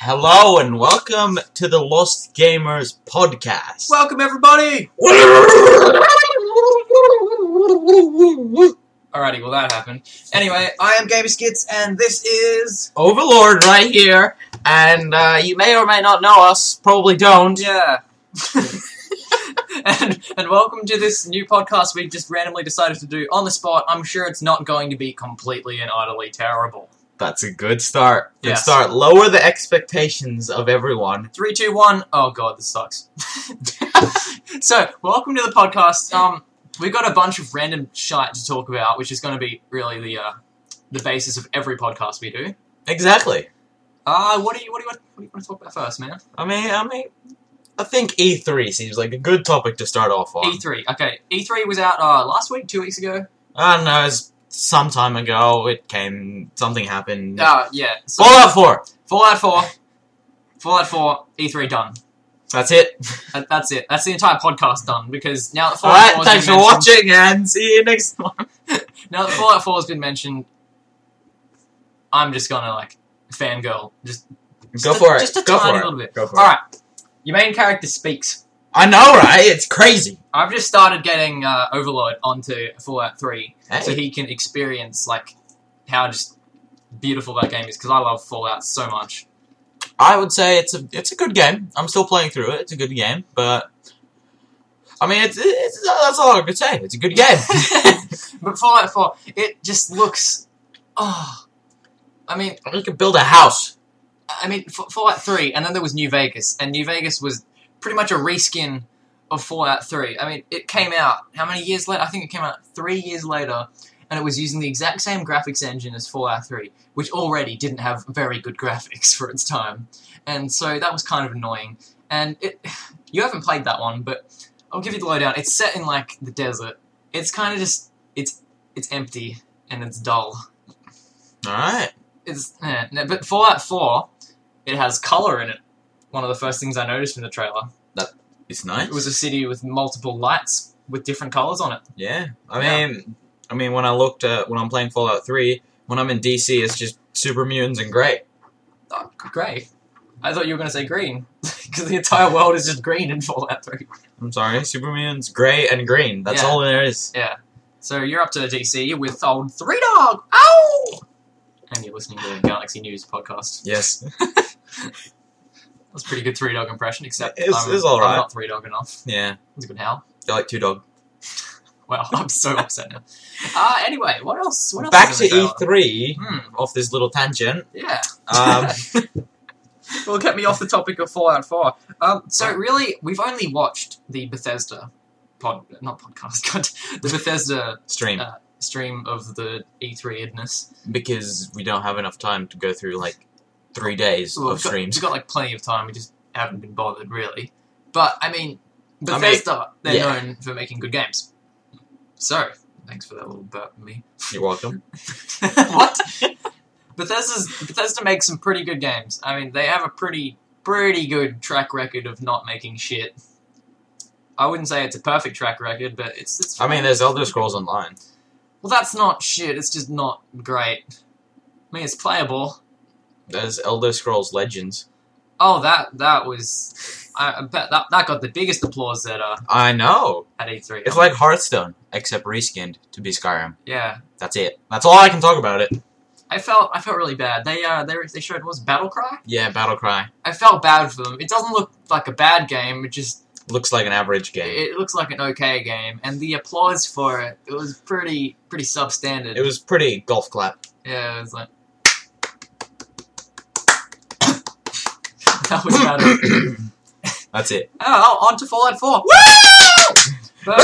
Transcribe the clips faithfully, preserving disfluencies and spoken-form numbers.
Hello and welcome to the Lost Gamers podcast. Welcome everybody! Alrighty, well that happened. Anyway, I am Gamerskits and this is... Overlord right here, and uh, you may or may not know us, probably don't. Yeah. and, and welcome to this new podcast we just randomly decided to do on the spot. I'm sure it's not going to be completely and utterly terrible. That's a good start. Good Yes. start. Lower the expectations of everyone. Three, two, one. Oh god, this sucks. So, welcome to the podcast. Um, we've got a bunch of random shite to talk about, which is going to be really the uh, the basis of every podcast we do. Exactly. Uh, what do you what do you want, what do you want to talk about first, man? I mean, I mean, I think E three seems like a good topic to start off on. E three. Okay, E three was out uh, last week, two weeks ago. I don't know, it's some time ago. It came, something happened. Uh, yeah. So, Fallout four. Fallout four. Fallout four. E three done. That's it. That, that's it. That's the entire podcast done because now that Fallout Alright, four has thanks been for mentioned- watching and see you next time. Now that Fallout four has been mentioned, I'm just gonna like fangirl. Just Go just for a, it. Just a Go tiny for it. little bit. Go for All it. right. Your main character speaks. I know, right? It's crazy. I've just started getting uh, Overlord onto Fallout three, Hey. so he can experience like how just beautiful that game is. Because I love Fallout so much. I would say it's a it's a good game. I'm still playing through it. It's a good game, but I mean, it's, it's that's all I could say. It's a good game. But Fallout four, it just looks. Oh, I mean, You can build a house. I mean, F- Fallout three, and then there was New Vegas, and New Vegas was pretty much a reskin of Fallout three. I mean, it came out, how many years later? I think it came out three years later, and it was using the exact same graphics engine as Fallout three, which already didn't have very good graphics for its time. And so that was kind of annoying. And it, you haven't played that one, but I'll give you the lowdown. It's set in, like, the desert. It's kind of just, it's it's empty, and it's dull. Alright. It's, eh, no, but Fallout four, it has colour in it. One of the first things I noticed in the trailer. It's nice. It was a city with multiple lights with different colours on it. Yeah. I Yeah. mean, I mean, when I looked at, when I'm playing Fallout three, when I'm in D C, it's just super mutants and grey. Oh, grey. I thought you were going to say green. Because the entire world is just green in Fallout three. I'm sorry, super mutants, grey and green. That's Yeah. all there is. Yeah. So you're up to D C with old Three Dog. Ow! And you're listening to the Galaxy News podcast. Yes. That's a pretty good Three Dog impression, except It's- I'm, it's all I'm right. not Three Dog enough. Yeah. It's a good howl. I like Two Dog. Wow, I'm so upset now. Uh, anyway, what else? What else Back is to in the E trailer? three, Hmm, off this little tangent. yeah. Um, Well, get me off the topic of Fallout four. Um, so really, we've only watched the Bethesda pod, not podcast, God, the Bethesda stream. uh, stream of the E three idness. Because we don't have enough time to go through, like, three days Well, of we've got, streams. we've got like plenty of time. We just haven't been bothered really. But I mean, I mean, Bethesda, they're yeah. known for making good games. So, thanks for that little burp from me. You're welcome. What? Bethesda's, Bethesda makes some pretty good games. I mean, they have a pretty, pretty good track record of not making shit. I wouldn't say it's a perfect track record, but it's... it's I mean, there's Elder Scrolls Online. Well, that's not shit. It's just not great. I mean, it's playable. There's Elder Scrolls Legends. Oh, that that was... I, I bet that, that got the biggest applause at, uh, I know. at E three. It's like Hearthstone, except reskinned to be Skyrim. Yeah. That's it. That's all I can talk about it. I felt I felt really bad. They uh they, they showed, what was it, Battlecry? Yeah, Battlecry. I felt bad for them. It doesn't look like a bad game. It just... Looks like an average game. It looks like an okay game, and the applause for it, it was pretty pretty substandard. It was pretty golf clap. Yeah, it was like... That was about it. That's it. Oh, on to Fallout four. But,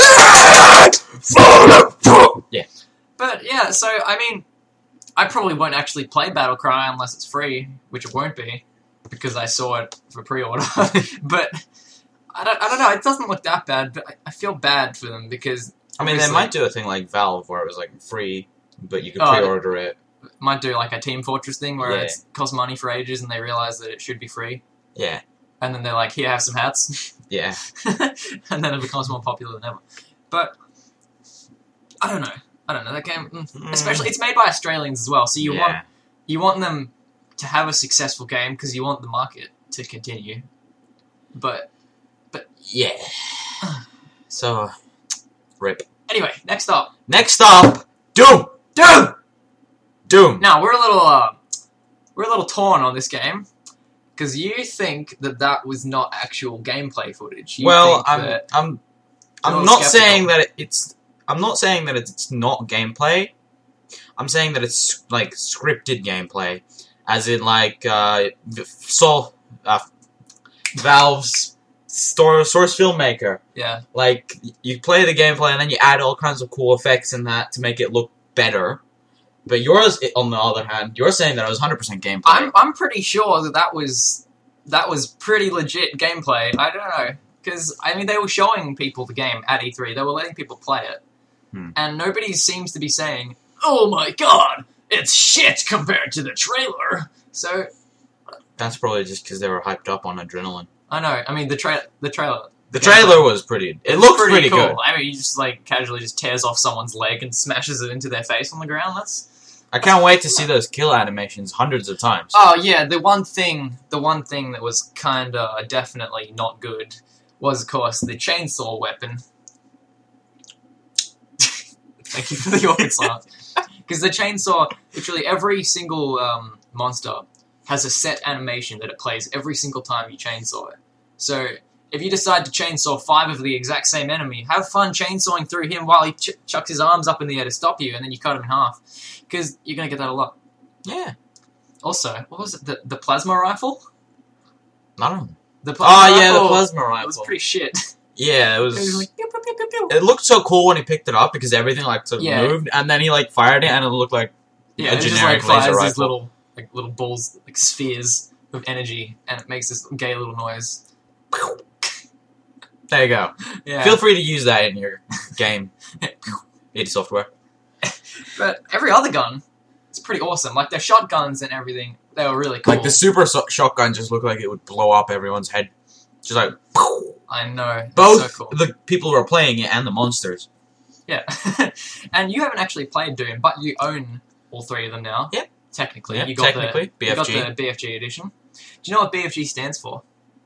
Yeah. but yeah, so, I mean, I probably won't actually play Battlecry unless it's free, which it won't be, because I saw it for pre-order. But... I don't, I don't know, it doesn't look that bad, but I, I feel bad for them because... I mean, they obviously- might do a thing like Valve where it was like free, but you could Oh, pre-order it. Might do like a Team Fortress thing where Yeah. it costs money for ages and they realize that it should be free. Yeah. And then they're like, here, have some hats. Yeah. And then it becomes more popular than ever. But, I don't know. I don't know, that game... mm, Mm. Especially, it's made by Australians as well, so you yeah. want you want them to have a successful game because you want the market to continue. But Yeah. So, rip. anyway, next up. Next up, Doom. Doom! Doom. Now, we're a little, uh, we're a little torn on this game, because you think that that was not actual gameplay footage. You well, think I'm, that I'm, you're a I'm little not saying skeptical. that it's, I'm not saying that it's not gameplay. I'm saying that it's, like, scripted gameplay. As in, like, uh, Sol, uh, Valve's store, Source Filmmaker. Yeah. Like, you play the gameplay and then you add all kinds of cool effects in that to make it look better. But yours, on the other hand, you're saying that it was one hundred percent gameplay. I'm, I'm pretty sure that that was, that was pretty legit gameplay. I don't know. Because, I mean, they were showing people the game at E three. They were letting people play it. Hmm. And nobody seems to be saying, oh my god, it's shit compared to the trailer. So, That's probably just because they were hyped up on adrenaline. I know. I mean, the, tra- the trailer... The trailer was pretty... It looked pretty, cool. good. I mean, he just, like, casually just tears off someone's leg and smashes it into their face on the ground. That's... I can't wait to see those kill animations hundreds of times. Oh, yeah, the one thing... The one thing that was kinda definitely not good was, of course, the chainsaw weapon. Thank you for the awkward silence. Because the chainsaw... Literally, every single um, monster has a set animation that it plays every single time you chainsaw it. So... If you decide to chainsaw five of the exact same enemy, have fun chainsawing through him while he ch- chucks his arms up in the air to stop you, and then you cut him in half. Because you're going to get that a lot. Yeah. Also, what was it? The, the plasma rifle? I don't know. The plasma Oh, rifle, yeah, the plasma It rifle. was pretty shit. Yeah, it It was was... like, pew, pew, pew, pew, pew. It looked so cool when he picked it up because everything, like, sort of Yeah. moved, and then he, like, fired it, and it looked like Yeah, a it just generic like laser fires rifle. these little, like, little balls, like spheres of energy, and it makes this gay little noise. There you go. Yeah. Feel free to use that in your game. id Software. But every other gun is pretty awesome. Like, their shotguns and everything, they were really cool. Like, the super so- shotgun just looked like it would blow up everyone's head. Just like... I know. It's Both so cool. the people who are playing it and the monsters. Yeah. And you haven't actually played Doom, but you own all three of them now. Yep. Technically. Yeah, you got technically. the, B F G. You got the B F G edition. Do you know what B F G stands for?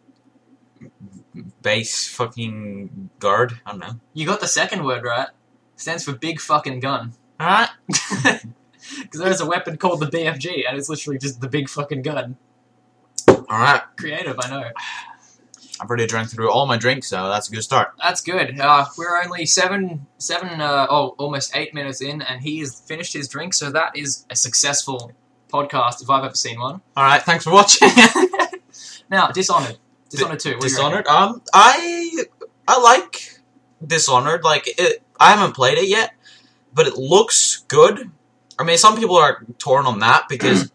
Base fucking guard? I don't know. You got the second word right. It stands for big fucking gun. Alright. Because there's a weapon called the B F G, and it's literally just the big fucking gun. Alright. Creative, I know. I've already drank through all my drinks, so that's a good start. That's good. Uh, we're only seven, seven, uh, oh, almost eight minutes in, and he has finished his drink, so that is a successful podcast if I've ever seen one. Alright, thanks for watching. Now, Dishonored. Dishonored two. What do you Dishonored? Um, I... I like Dishonored. Like, it, I haven't played it yet, but it looks good. I mean, some people are torn on that because...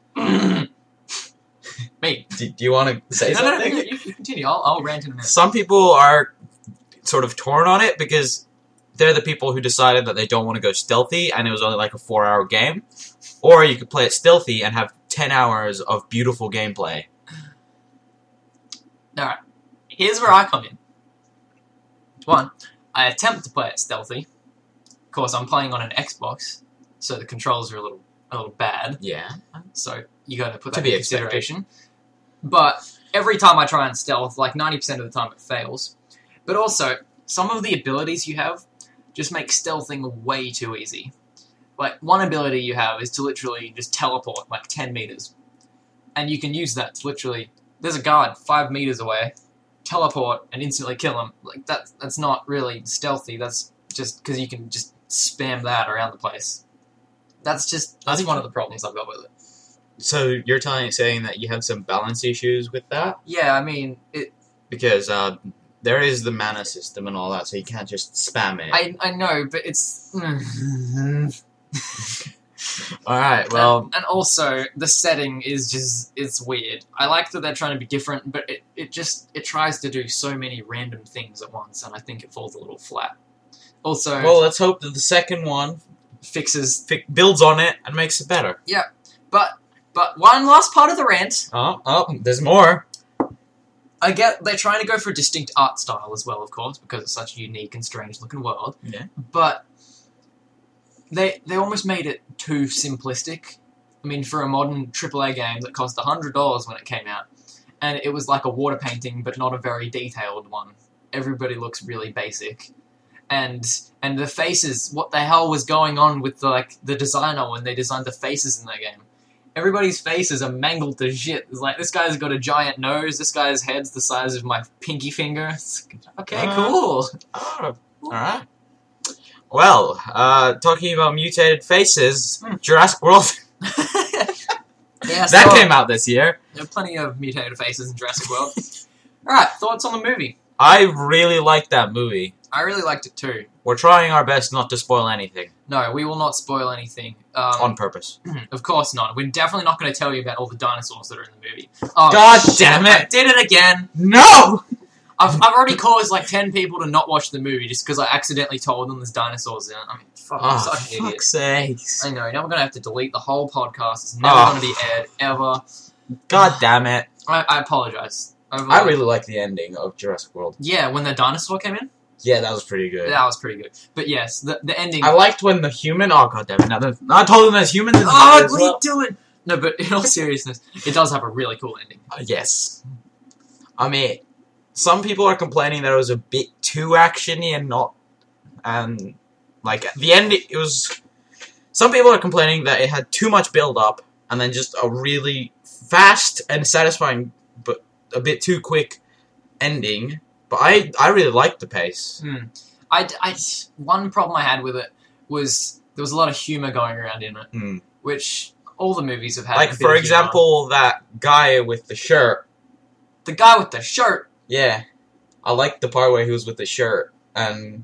Me. do, do you want to say No, no, no, something? you, you you continue. I'll, I'll rant in a minute. Some people are sort of torn on it because they're the people who decided that they don't want to go stealthy and it was only like a four hour game. Or you could play it stealthy and have ten hours of beautiful gameplay. Alright. Here's where I come in. One, I attempt to play it stealthy. Of course, I'm playing on an Xbox, so the controls are a little a little bad. Yeah. So you got to put To that be in expected. consideration. But every time I try and stealth, like ninety percent of the time it fails. But also, some of the abilities you have just make stealthing way too easy. Like, one ability you have is to literally just teleport like ten meters. And you can use that to literally... There's a guard five meters away, teleport and instantly kill him. Like, that, that's not really stealthy. That's just because you can just spam that around the place. That's just... That's one of the problems I've got with it. So you're telling, saying that you have some balance issues with that? Yeah, I mean, it... Because uh, there is the mana system and all that, so you can't just spam it. I, I know, but it's... Alright, well... And, and also, the setting is just... It's weird. I like that they're trying to be different, but it, it just... It tries to do so many random things at once, and I think it falls a little flat. Also... Well, let's hope that the second one fixes... fi- builds on it and makes it better. Yeah, but... But one last part of the rant. Oh, oh, there's more. I get they're trying to go for a distinct art style as well, of course, because it's such a unique and strange looking world. Yeah. But they they almost made it too simplistic. mean, for a modern triple A game that cost one hundred dollars when it came out, and it was like a water painting, but not a very detailed one. Everybody looks really basic. And and the faces, what the hell was going on with the, like the designer when they designed the faces in that game? Everybody's faces are mangled to shit. It's like, this guy's got a giant nose, this guy's head's the size of my pinky finger. It's, okay, Uh, cool. Oh, alright. Well, uh, talking about mutated faces, Hmm. Jurassic World, Yeah, that so came out this year. there are plenty of mutated faces in Jurassic World. Alright, thoughts on the movie? I really liked that movie. I really liked it too. We're trying our best not to spoil anything, No, we will not spoil anything. Um, on purpose. Of course not. We're definitely not going to tell you about all the dinosaurs that are in the movie. Oh, God shit, damn it. I did it again! No! I've, I've already caused like ten people to not watch the movie just because I accidentally told them there's dinosaurs in it. I mean, fuck, I'm Oh, such an idiot. fuck's sakes. I know, now we're going to have to delete the whole podcast. It's never Oh. going to be aired, ever. God damn it. I, I apologize. I've, I really like the ending of Jurassic World. Yeah, when the dinosaur came in, Yeah, that was pretty good. that was pretty good. But yes, the, the ending... I liked when the human... Oh, god damn it. Now, the, I told them there's humans in the Oh, movie as what are you well. doing? No, but in all seriousness, it does have a really cool ending. Uh, yes. I mean, some people are complaining that it was a bit too actiony and not... And, like, at the end, it was... Some people are complaining that it had too much build-up and then just a really fast and satisfying, but a bit too quick ending. But I, I really liked the pace. Hmm. I, I, one problem I had with it was there was a lot of humor going around in it, Hmm. which all the movies have had. Like, a bit for of example, that guy with the shirt. humor. The guy with the shirt. Yeah. I liked the part where he was with the shirt. And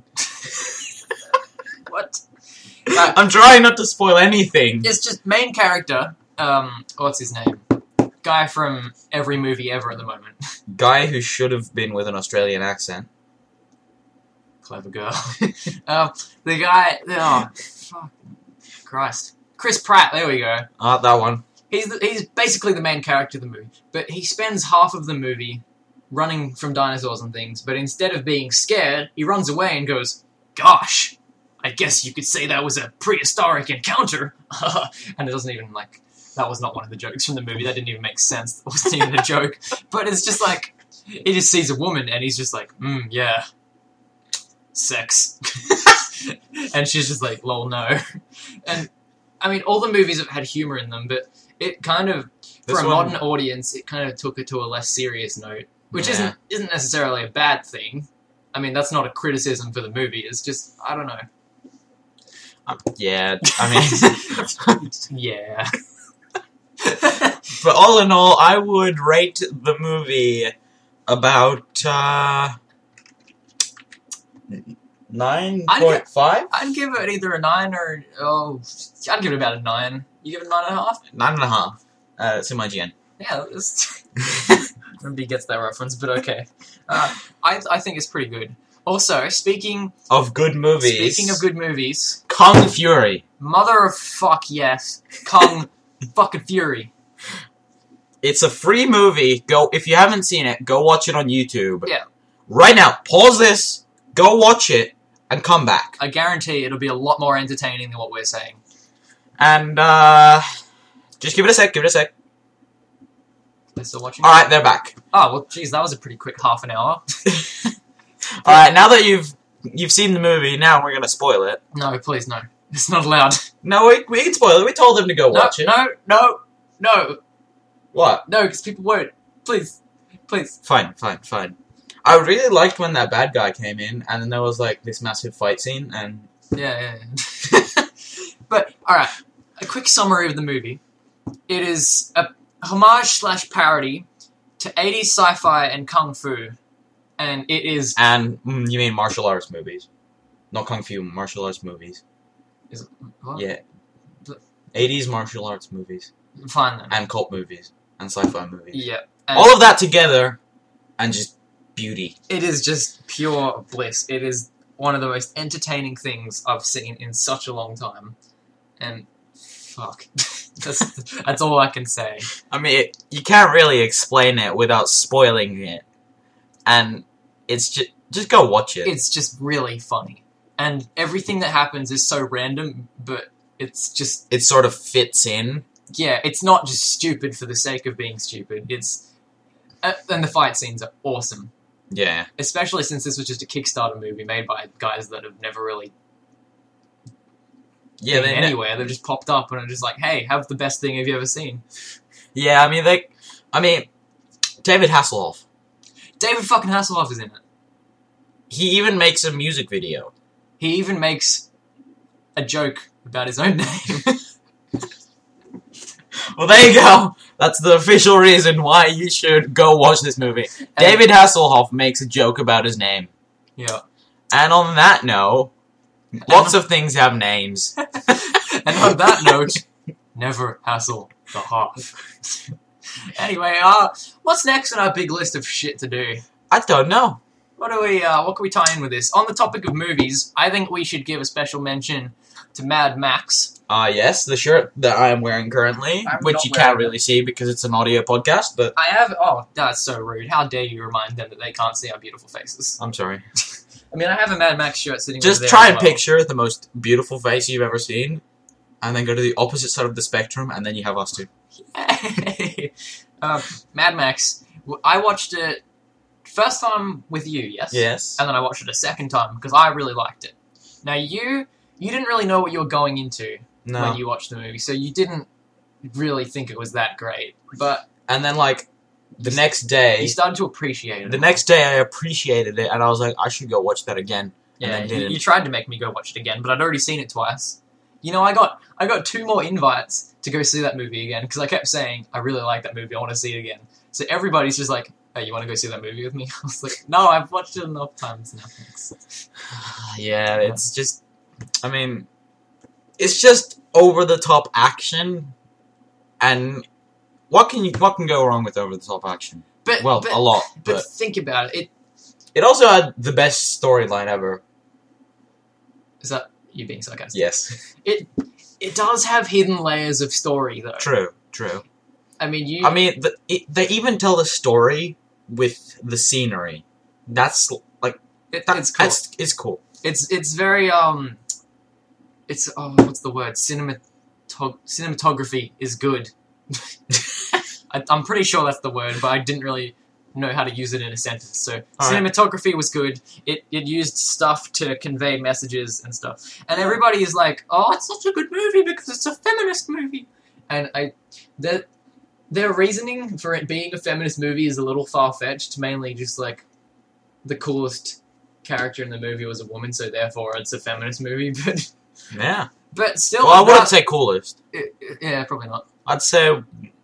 What? Uh, I'm trying not to spoil anything. it's just main character. Um, what's his name? Guy from every movie ever at the moment. Guy who should have been with an Australian accent. Clever girl. um, the guy. Oh, fuck. Christ. Chris Pratt. There we go. Ah, that one. He's the, he's basically the main character of the movie, but he spends half of the movie running from dinosaurs and things. But instead of being scared, he runs away and goes, "Gosh, I guess you could say that was a prehistoric encounter." And it doesn't even like that was not one of the jokes from the movie. That didn't even make sense. It wasn't even a joke. But it's just like he just sees a woman and he's just like, "Hmm, yeah, sex," and she's just like, "Lol, no." And I mean, all the movies have had humor in them, but it kind of, for This a one- modern audience, it kind of took it to a less serious note, which Yeah. isn't isn't necessarily a bad thing. I mean, that's not a criticism for the movie. It's just, I don't know. Um, yeah, I mean... Yeah. But all in all, I would rate the movie about, uh... nine point five? I'd give it either a nine or, oh, I'd give it about a nine. You give it a nine and a half? Nine and a half. Uh, it's in my G N. Yeah, it's... Nobody gets that reference, but okay. Uh, I I think it's pretty good. Also, speaking Of good movies. speaking of good movies, Kung Fury. mother of fuck yes, Kung fucking Fury. It's a free movie. Go if you haven't seen it, go watch it on YouTube. Yeah. Right now, pause this, go watch it, and come back. I guarantee it'll be a lot more entertaining than what we're saying. And uh just give it a sec, give it a sec. They're still watching. Alright, they're back. Oh well, geez, that was a pretty quick half an hour. Alright, now that you've you've seen the movie, now we're gonna spoil it. No, please, no. It's not allowed. No, we, we can spoil it. We told them to go No, watch it. no, no, no, What? no, because people won't. Please, please. Fine, fine, fine. I really liked when that bad guy came in, and then there was like this massive fight scene, and Yeah, yeah, yeah. But, alright, a quick summary of the movie. It is a homage slash parody to eighties sci-fi and kung fu. And it is... and mm, you mean martial arts movies, not kung fu, martial arts movies. is it, what? Yeah, eighties martial arts movies Fine then. and cult movies and sci-fi movies. Yeah. And All of that together, and just beauty. it is just pure bliss. It is one of the most entertaining things I've seen in such a long time. And fuck. that's, that's all I can say. I mean, it, you can't really explain it without spoiling it, and it's just just go watch it. It's just really funny. And everything that happens is so random, but it's just... It sort of fits in. yeah, it's not just stupid for the sake of being stupid. It's uh, and the fight scenes are awesome, Yeah. especially since this was just a Kickstarter movie made by guys that have never really Yeah, been they anywhere. They've just popped up and are just like, "Hey, have the best thing have you ever seen?" Yeah, I mean, they... I mean, David Hasselhoff. David fucking Hasselhoff is in it. He even makes a music video. He even makes a joke about his own name. Well, there you go. That's the official reason why you should go watch this movie. And- David Hasselhoff makes a joke about his name. Yeah. And on that note, lots of things have names. And on that note, never hassle the Hoff. Anyway, uh, what's next on our big list of shit to do? I don't know. What do we? Uh, what can we tie in with this? On the topic of movies, I think we should give a special mention to Mad Max. Uh, yes, the shirt that I am wearing currently, I'm which not you wearing can't really see because it's an audio podcast, but I have. Oh, that's so rude! How dare you remind them that they can't see our beautiful faces? I'm sorry. I mean, I have a Mad Max shirt sitting. Just over there try as and well. picture the most beautiful face you've ever seen, and then go to the opposite side of the spectrum, and then you have us two. uh, Mad Max. I watched it first time with you, yes? Yes. And then I watched it a second time because I really liked it. Now you you didn't really know what you were going into No. when you watched the movie, so you didn't really think it was that great. But And then, like, the You- next day, you started to appreciate it. the next day I appreciated it, and I was like, I should go watch that again. yeah, then you, didn't. you tried to make me go watch it again, but I'd already seen it twice. You know, I got I got two more invites to go see that movie again because I kept saying I really like that movie. I want to see it again. So everybody's just like, "Hey, you want to go see that movie with me?" I was like, "No, I've watched it enough times now." Thanks. Yeah, it's just, I mean, it's just over the top action, and what can you what can go wrong with over the top action? But Well, but, a lot, but but think about it. It it also had the best storyline ever. is that you being sarcastic. Yes, It does have hidden layers of story, though. true, true. I mean, you. I mean, the, it, they even tell the story with the scenery. That's like it, that, it's cool. That's, it's cool. It's it's very um. It's oh, what's the word? Cinematog- cinematography is good. I, I'm pretty sure that's the word, but I didn't really know how to use it in a sentence. So All right. cinematography was good. It it used stuff to convey messages and stuff. And everybody is like, "Oh, it's such a good movie because it's a feminist movie." And I their their reasoning for it being a feminist movie is a little far fetched. Mainly just like the coolest character in the movie was a woman, so therefore it's a feminist movie. But Yeah. but still, Well, I wouldn't that- say coolest. it- it- yeah, probably not. I'd say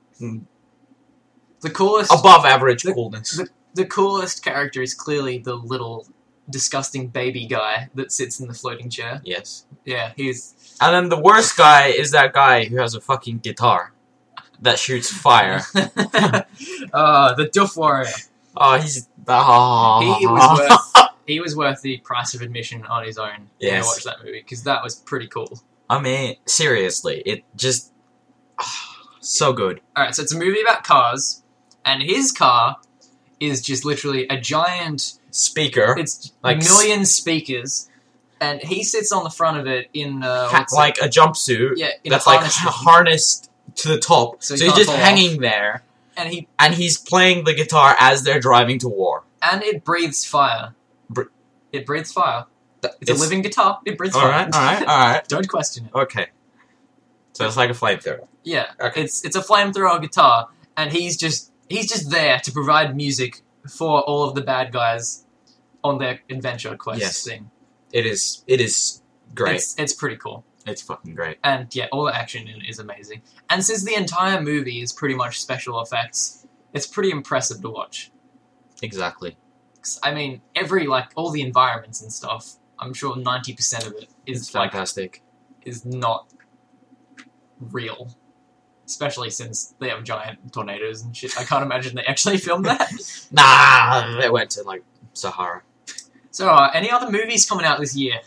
The coolest above average The- coolness. the, the coolest character is clearly the little disgusting baby guy that sits in the floating chair. Yes. Yeah, he's And then the worst guy is that guy who has a fucking guitar that shoots fire. uh, the Duff Warrior. Oh, he's oh. He was worth he was worth the price of admission on his own. Yes. To watch that movie because that was pretty cool. I mean, seriously, it just so good. All right, so it's a movie about cars, and his car is just literally a giant. Speaker, It's Like a million speakers, and he sits on the front of it in uh, ha- what's it? like a jumpsuit yeah, in that's a like harness h- thing. harnessed to the top, So so, he he's can't just fall hanging there, and he and he's playing the guitar as they're driving to war. and it breathes fire. Br- it breathes fire. Th- It's, a living guitar. It breathes All fire. right, all right, all right. Don't question it. Okay, so it's like a flamethrower. Yeah, Okay. it's it's a flamethrower guitar, and he's just he's just there to provide music for all of the bad guys on their adventure quest Yes. thing. It is, it is great. It's, it's pretty cool, It's fucking great. and yeah, all the action in it is amazing. And since the entire movie is pretty much special effects, it's pretty impressive to watch. Exactly. 'Cause, I mean, every like all the environments and stuff. I'm sure ninety percent of it is It's like fantastic. is not real. Especially since they have giant tornadoes and shit. I can't imagine they actually filmed that. Nah, they went to like Sahara. So, uh, any other movies coming out this year?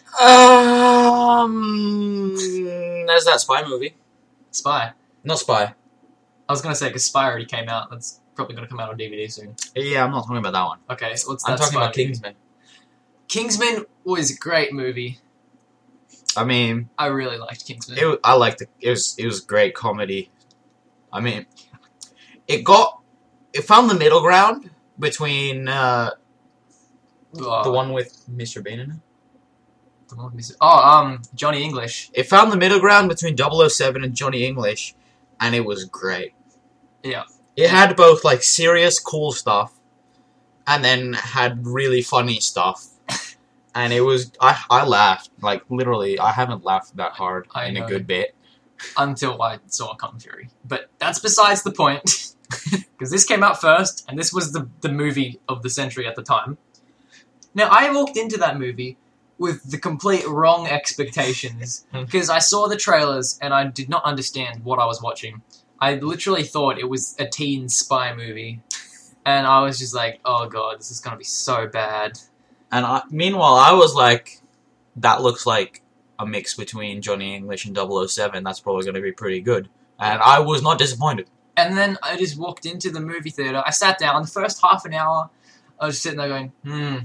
Um, there's that Spy movie. Spy. Not Spy. I was going to say, because Spy already came out. That's probably going to come out on D V D soon. Yeah, I'm not talking about that one. Okay, so what's I'm that talking Spy about movie? Kingsman. Kingsman was a great movie. I mean, I really liked Kingsman. it, wa- I liked it. It was it was great comedy. I mean, it got it found the middle ground between uh, Oh, the one with Mister Bean in it. the one with Mister Oh, um, Johnny English. It found the middle ground between double oh seven and Johnny English, and it was great. Yeah. It had both like serious, cool stuff, and then had really funny stuff. And it was, I, I laughed, like, literally, I haven't laughed that hard I in know. a good bit. Until I saw Kung Fury. But that's besides the point. Because this came out first, and this was the, the movie of the century at the time. Now, I walked into that movie with the complete wrong expectations. Because I saw the trailers, and I did not understand what I was watching. I literally thought it was a teen spy movie. And I was just like, oh god, this is going to be so bad. And I, meanwhile, I was like, that looks like a mix between Johnny English and double oh seven. That's probably going to be pretty good. And I was not disappointed. And then I just walked into the movie theater. I sat down. The first half an hour, I was just sitting there going, hmm,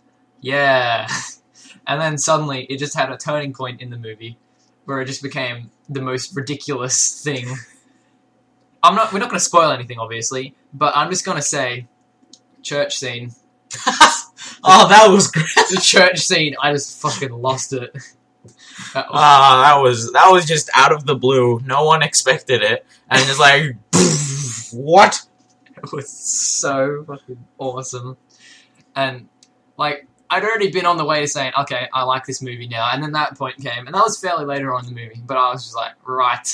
yeah. And then suddenly, it just had a turning point in the movie where it just became the most ridiculous thing. I'm not. We're not going to spoil anything, obviously, but I'm just going to say, church scene. Oh, that was great. The church scene, I just fucking lost it. That was, Ah, that was that was just out of the blue. No one expected it, and it's like, what? it was so fucking awesome. And, like, I'd already been on the way to saying, okay, I like this movie now, and then that point came, and that was fairly later on in the movie, but I was just like, right,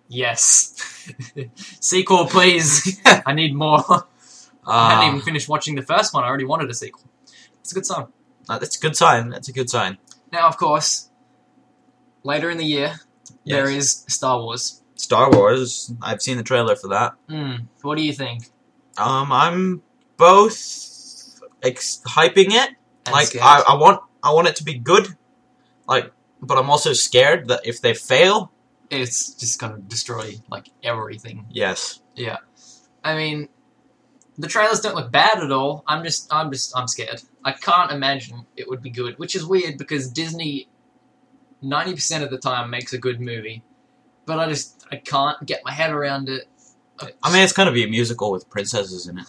yes. Sequel, please. I need more. I hadn't even Uh, finished watching the first one, I already wanted a sequel. It's a good sign. that's a good sign. That's a good sign. Now, of course, later in the year, Yes. there is Star Wars. Star Wars. I've seen the trailer for that. Hmm, what do you think? Um, I'm both ex- hyping it. And Like scared? I, I want, I want it to be good. Like, but I'm also scared that if they fail, It's just gonna destroy, like, everything. yes. Yeah. I mean, the trailers don't look bad at all. I'm just, I'm just, I'm scared. I can't imagine it would be good, which is weird because Disney, ninety percent of the time, makes a good movie. But I just, I can't get my head around it. I mean, it's gonna be a musical with princesses in it.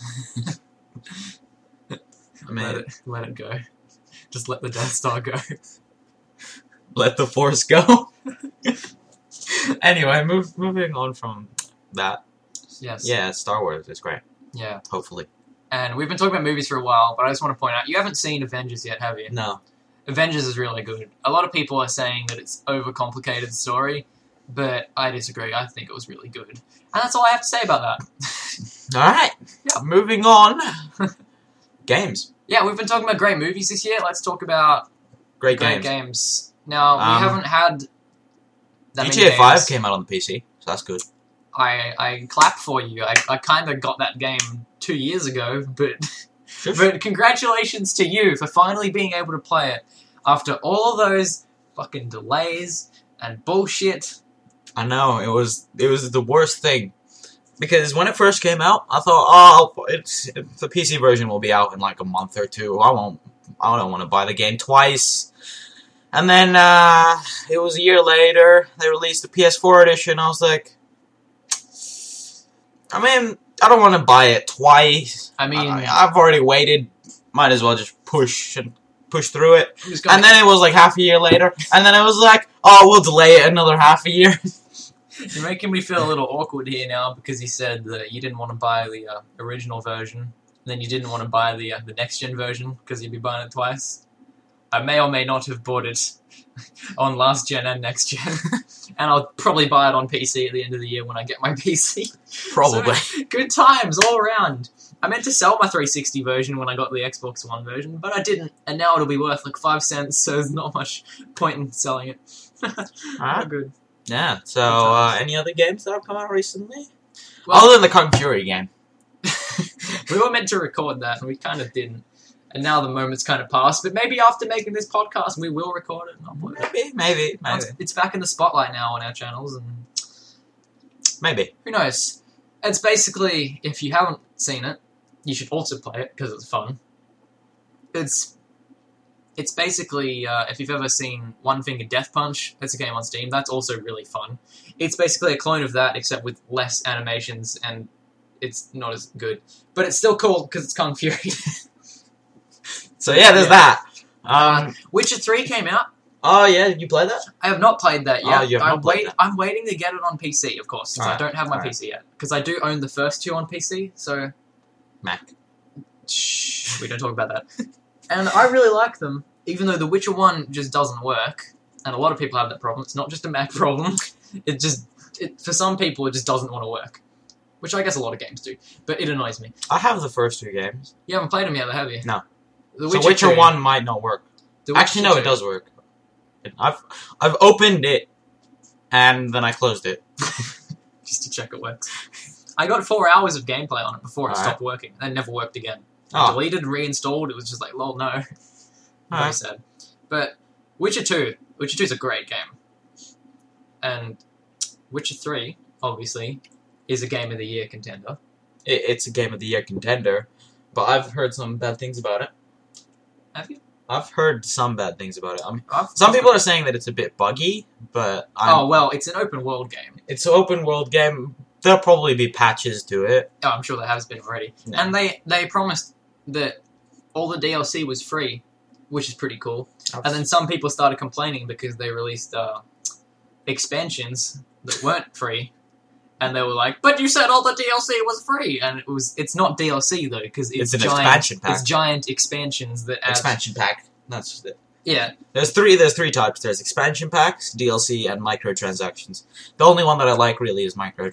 I mean, let it, let it go. Just let the Death Star go. let the force go. Anyway, move, moving on from that. Yes. Yeah, Star Wars is great. Yeah. Hopefully. And we've been talking about movies for a while, but I just want to point out, you haven't seen Avengers yet, have you? No. Avengers is really good. A lot of people are saying that it's overcomplicated story, but I disagree. I think it was really good. And that's all I have to say about that. All right. Yeah. Moving on. Games. Yeah, we've been talking about great movies this year. Let's talk about Great, great games. games. Now, we Um, haven't had that G many T A games. five came out on the P C, so that's good. I, I clap for you. I, I kind of got that game two years ago, but but congratulations to you for finally being able to play it after all of those fucking delays and bullshit. I know it was it was the worst thing because when it first came out, I thought, oh, it's the P C version will be out in like a month or two. I won't. I don't want to buy the game twice. And then uh, it was a year later. They released the P S four edition. I was like, I mean, I don't want to buy it twice. I mean, I, I've already waited. Might as well just push and push through it. I'm just gonna- And then it was like half a year later. And then it was like, oh, we'll delay it another half a year. You're making me feel a little awkward here now because you said that you didn't want to buy the uh, original version, and then you didn't want to buy the uh, the next gen version because you'd be buying it twice. I may or may not have bought it on last gen and next gen, and I'll probably buy it on P C at the end of the year when I get my P C. Probably. So, good times all around. I meant to sell my three sixty version when I got the Xbox One version, but I didn't, and now it'll be worth like five cents, so there's not much point in selling it. Alright. Oh, good. Yeah, so uh, any other games that have come out recently? Well, Other than the Kung Fury game. we were meant to record that, and we kind of didn't. And now the moment's kind of passed, but maybe after making this podcast, we will record it and upload it. Maybe, maybe, maybe. It's, it's back in the spotlight now on our channels, and Maybe. who knows? It's basically, if you haven't seen it, you should also play it, because it's fun. It's It's basically, uh, if you've ever seen One Finger Death Punch, that's a game on Steam, that's also really fun. It's basically a clone of that, except with less animations, and it's not as good. But it's still cool, because it's Kung Fury. So yeah, there's Yeah. that. Um, uh, Witcher three came out. oh yeah, did you play that? I have not played that yet. Oh, you have I'm, not played wait, that. I'm waiting to get it on P C, of course, since I Alright, don't have my alright. P C yet. Because I do own the first two on P C, so... Mac. Shh, we don't talk about that. And I really like them, even though The Witcher one just doesn't work. And a lot of people have that problem. It's not just a Mac problem. It just... It, for some people, it just doesn't want to work. Which I guess a lot of games do. But it annoys me. I have the first two games. You haven't played them yet, have you? No. The So Witcher two- one might not work. The Witcher Actually, no, two- it does work. I've I've opened it, and then I closed it. Just to check it works. I got four hours of gameplay on it before it Alright. stopped working. And it never worked again. I Oh, deleted, reinstalled, it was just like, lol, no. Very alright. sad. But Witcher two, Witcher two is a great game. And Witcher three, obviously, is a Game of the Year contender. It, it's a Game of the Year contender, but I've heard some bad things about it. Have you? I've heard some bad things about it. Um, I've- some people are saying that it's a bit buggy, but I'm, Oh, well, it's an open world game. it's an open world game. There'll probably be patches to it. Oh, I'm sure there has been already. Yeah. And they, they promised that all the D L C was free, which is pretty cool. And then some people started complaining because they released uh, expansions that weren't free. And they were like, but you said all the D L C was free! And it was, it's not D L C, though, because it's, It's an giant, expansion pack. It's giant expansions that add... Expansion pack. That's just it. Yeah. There's three. There's three types. There's expansion packs, D L C, and microtransactions. The only one that I like really is micro.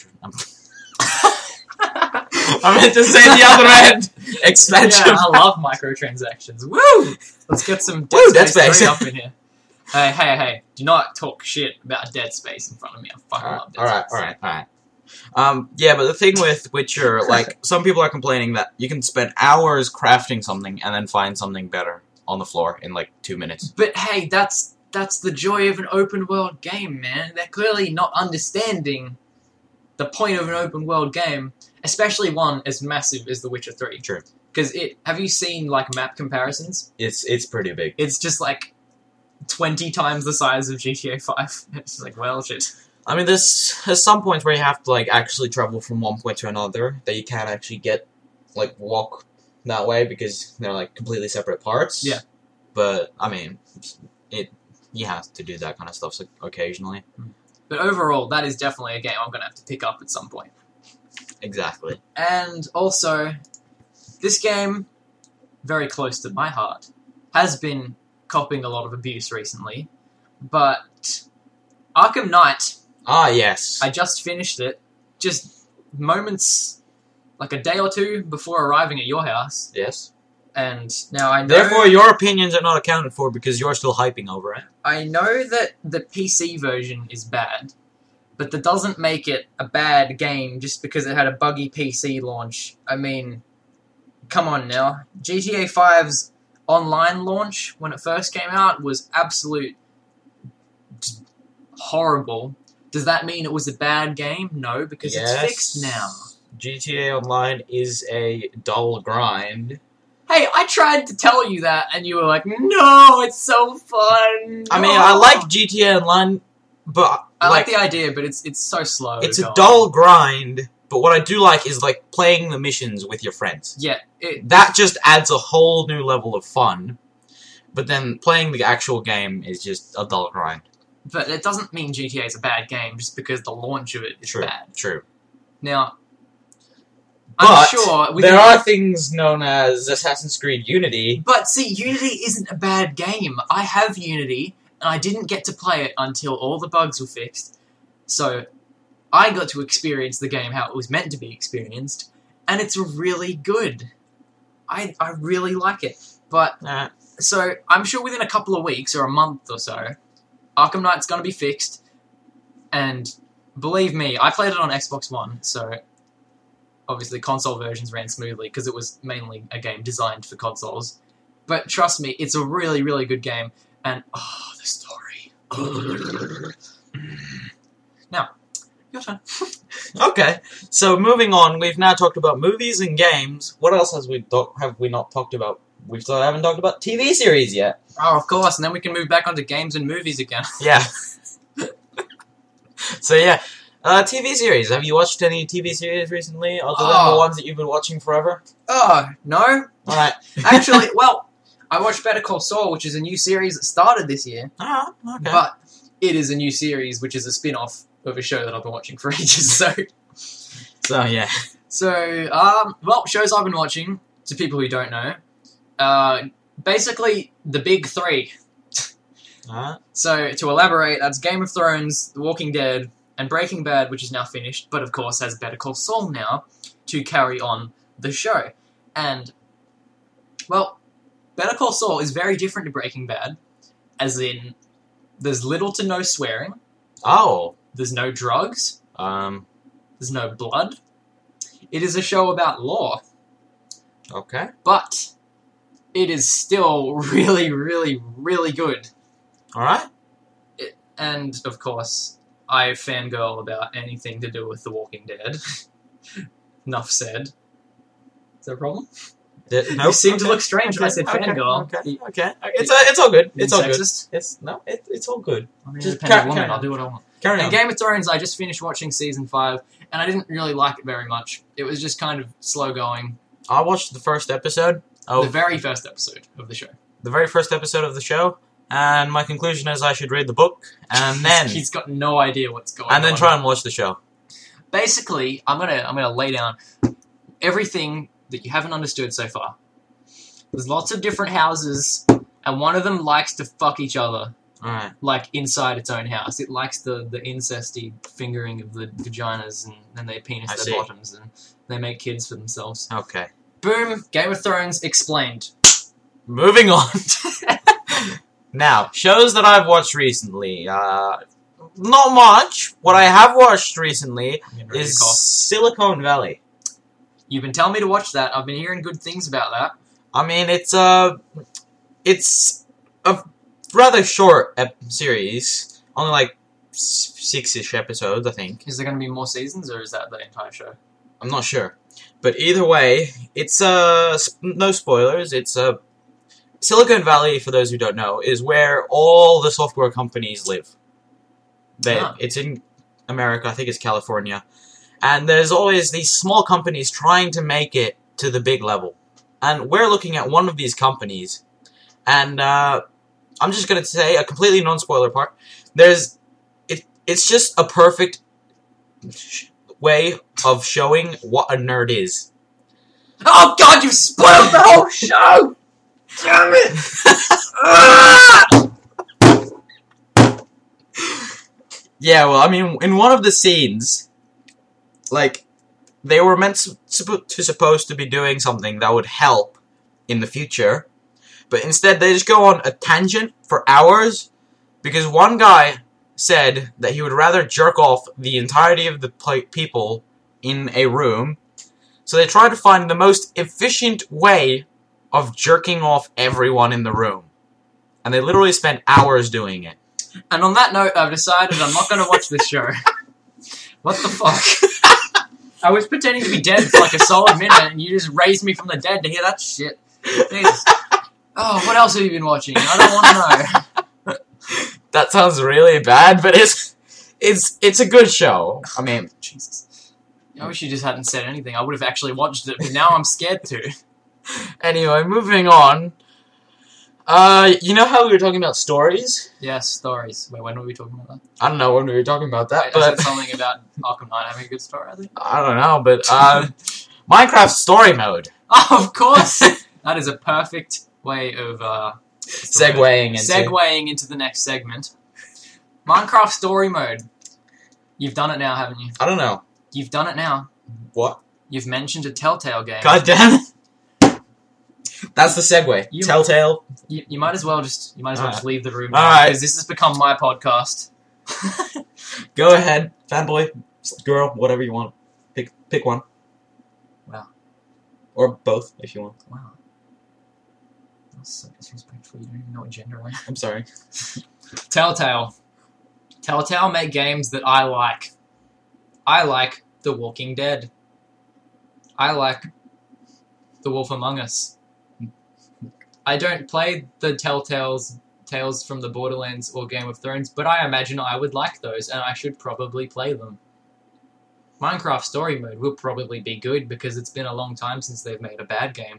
I meant to say the other end. Expansion. Yeah, I pack. love microtransactions. Woo! Let's get some Dead Woo, Space, Dead Space. three up in here. Hey, hey, hey. Do not talk shit about Dead Space in front of me. I fucking Alright, love Dead alright, Space. alright, alright. Um, yeah, but the thing with Witcher, like, some people are complaining that you can spend hours crafting something and then find something better on the floor in, like, two minutes. But hey, that's that's the joy of an open world game, man. They're clearly not understanding the point of an open world game, especially one as massive as The Witcher three. True. Because it, have you seen, like, map comparisons? It's it's pretty big. It's just, like, twenty times the size of G T A five. It's like, well, shit. I mean, there's, there's some points where you have to, like, actually travel from one point to another that you can't actually get, like, walk that way because they're, like, completely separate parts. Yeah. But, I mean, it you have to do that kind of stuff occasionally. But overall, that is definitely a game I'm going to have to pick up at some point. Exactly. And also, this game, very close to my heart, has been copping a lot of abuse recently. But Arkham Knight, Ah, yes. I just finished it, just moments, like a day or two before arriving at your house. Yes. And now I know... Therefore, your opinions are not accounted for because you're still hyping over it. I know that the P C version is bad, but that doesn't make it a bad game just because it had a buggy P C launch. I mean, come on now. G T A five's online launch, when it first came out, was absolute just horrible. Does that mean it was a bad game? No, because Yes. it's fixed now. G T A Online is a dull grind. Hey, I tried to tell you that, and you were like, no, it's so fun. I mean, no." I like G T A Online, but I like, like, the idea, but it's it's so slow. it's a going. dull grind. But what I do like is like playing the missions with your friends. Yeah, it, That just adds a whole new level of fun. But then playing the actual game is just a dull grind. but it doesn't mean G T A is a bad game just because the launch of it is True, bad. true. Now, But I'm sure within- there are things known as Assassin's Creed Unity. But see, Unity isn't a bad game. I have Unity, and I didn't get to play it until all the bugs were fixed. So, I got to experience the game how it was meant to be experienced, and it's really good. I I really like it. But, Uh, so, I'm sure within a couple of weeks, or a month or so, Arkham Knight's gonna be fixed, and believe me, I played it on Xbox One, so obviously console versions ran smoothly, because it was mainly a game designed for consoles. But trust me, it's a really, really good game, and, oh, the story. Now, your turn. okay, so moving on, we've now talked about movies and games. What else has we talk- have we not talked about we still haven't talked about T V series yet. Oh, of course, and then we can move back onto games and movies again. Yeah. So yeah, uh, T V series. Have you watched any T V series recently, other than Oh. the ones that you've been watching forever? Oh, no. All right. Actually, well, I watched Better Call Saul, which is a new series that started this year, Oh, okay. but it is a new series, which is a spin-off of a show that I've been watching for ages, so... So yeah. So, um, well, shows I've been watching, to people who don't know, uh, basically, the big three. Alright. So, to elaborate, that's Game of Thrones, The Walking Dead, and Breaking Bad, which is now finished, but of course has Better Call Saul now to carry on the show. And, well, Better Call Saul is very different to Breaking Bad, as in, there's little to no swearing, Oh. there's no drugs, Um. there's no blood. It is a show about law, Okay. but it is still really, really, really good. All right. And, of course, I fangirl about anything to do with The Walking Dead. Enough said. Is there a problem? No. You seem to look strange when I said okay, fangirl. Okay. You- Okay. It's uh, it's all good. you It's all good. sexist? It's no. It, it's all good. I'm an Just independent car- woman. carry on. I'll do what I want. Carry And on. Game of Thrones, I just finished watching season five, and I didn't really like it very much. It was just kind of slow going. I watched the first episode. The Of very first episode of the show. the very first episode of the show, and my conclusion is I should read the book and then He's got no idea what's going on. and then try and watch the show. Basically, I'm gonna I'm gonna lay down everything that you haven't understood so far. There's lots of different houses, and one of them likes to fuck each other, All right. like inside its own house. It likes the the incesty fingering of the vaginas, and then they penis I their see. bottoms, and they make kids for themselves. Okay. Boom! Game of Thrones explained. Moving on. Now, shows that I've watched recently. Uh, not much. What I have watched recently I'm getting ready to is cough. Silicon Valley. You've been telling me to watch that. I've been hearing good things about that. I mean, it's a, it's a rather short ep- series, only like s- six-ish episodes, I think. Is there going to be more seasons, or is that the entire show? I'm not sure, but either way, it's uh sp- no spoilers. It's a Silicon Valley, for those who don't know, is where all the software companies live. They, Ah. It's in America. I think it's California, and there's always these small companies trying to make it to the big level. And we're looking at one of these companies, and uh, I'm just going to say a completely non-spoiler part. There's, it, it's just a perfect sh- way of showing what a nerd is. Oh God! You've spoiled the whole show. Damn it! Yeah, well, I mean, in one of the scenes, like, they were meant to, suppo- to supposed to be doing something that would help in the future, but instead they just go on a tangent for hours, because one guy said that he would rather jerk off the entirety of the pla people in a room, so they tried to find the most efficient way of jerking off everyone in the room. And they literally spent hours doing it. And on that note, I've decided I'm not going to watch this show. What the fuck? I was pretending to be dead for like a solid minute, and you just raised me from the dead to hear that shit. Jesus. Oh, what else have you been watching? I don't want to know. That sounds really bad, but it's it's it's a good show. I mean, Jesus. I wish you just hadn't said anything. I would have actually watched it, but now I'm scared to. anyway, moving on. Uh, you know how we were talking about stories? Yes, stories. Wait, when were we talking about that? I don't know when we were talking about that, I but said something about Arkham Knight having a good story, I think. I don't know. But uh, Minecraft story mode, Oh, of course! That is a perfect way of uh, segueing into. segueing into the next segment. Minecraft story mode. You've done it now, haven't you? I don't know You've done it now. what. You've mentioned a Telltale game. God damn it! That's the segue. You- Telltale. You, you might as well just you might as well Alright. just leave the room Alright. because this has become my podcast. Go ahead, fanboy, girl, whatever you want. Pick pick one. Wow. Or both, if you want. Wow. That's so disrespectful. You don't even know what gender I am. I'm sorry. Telltale. Telltale make games that I like. I like The Walking Dead. I like The Wolf Among Us. I don't play the Telltale's Tales from the Borderlands or Game of Thrones, but I imagine I would like those, and I should probably play them. Minecraft Story Mode will probably be good because it's been a long time since they've made a bad game.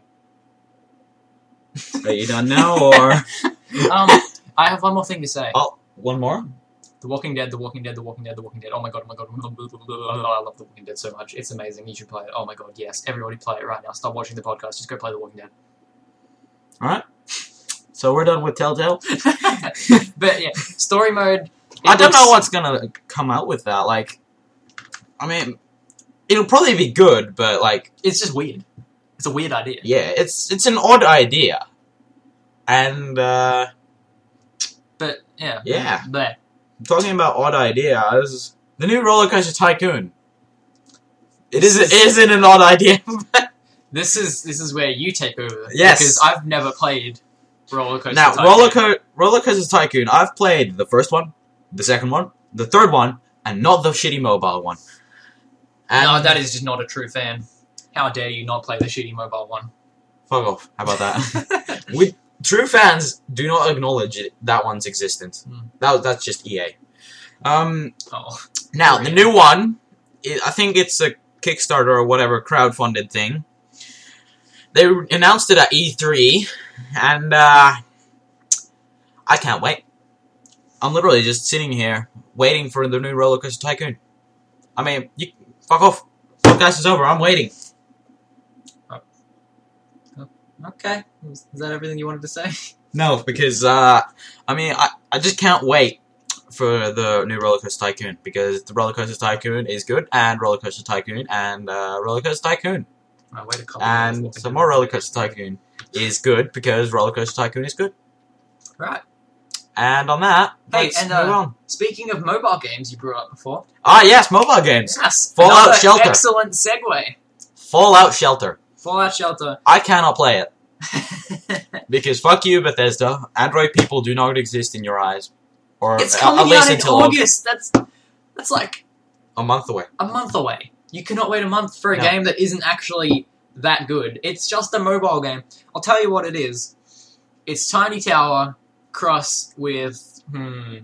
Are you done now, or um, I have one more thing to say. oh, one more? The Walking Dead, The Walking Dead, The Walking Dead, The Walking Dead. Oh my god, oh my god, oh my god. I love The Walking Dead so much. It's amazing. You should play it. Oh my god, yes. Everybody play it right now. Stop watching the podcast. Just go play The Walking Dead. Alright. So we're done with Telltale? But yeah, story mode. I don't looks- know what's gonna come out with that. Like, I mean, it'll probably be good, but like, It's just weird. It's a weird idea. yeah, it's it's an odd idea, and uh, But yeah. Yeah. But talking about odd ideas, the new Roller Coaster Tycoon. It is it isn't an odd idea. this is this is where you take over. Yes. Because I've never played Roller Coaster Now, Tycoon. Roller, Co- Roller Coaster Tycoon, I've played the first one, the second one, the third one, and not the shitty mobile one. And No, that is just not a true fan. How dare you not play the shitty mobile one? fuck off. How about that? we true fans do not acknowledge it, that one's existence. Hmm. That that's just E A. Um, Oh. now the Really? new one, it, I think it's a Kickstarter or whatever crowdfunded thing. They announced it at E three, and uh, I can't wait. I'm literally just sitting here waiting for the new Roller Coaster Tycoon. I mean, you fuck off. Podcast is over. I'm waiting. Okay. Is that everything you wanted to say? No, because uh, I mean, I, I just can't wait for the new Roller Coaster Tycoon because the Roller Coaster Tycoon is good, and Roller Coaster Tycoon and uh, Roller Coaster Tycoon, Oh, wait a couple and some more Roller Coaster Tycoon is good because Roller Coaster Tycoon is good. Right. And on that, Hey, let's and, move uh, on. Speaking of mobile games you brought up before. Ah, yes, mobile games. Yes. Fallout another Shelter. Excellent segue. Fallout Shelter. Fallout Shelter. I cannot play it because fuck you, Bethesda. Android people do not exist in your eyes, or It's uh, coming at least out in until August. That's that's like a month away. a month away. You cannot wait a month for a No. game that isn't actually that good. It's just a mobile game. I'll tell you what it is. It's Tiny Tower crossed with hmm.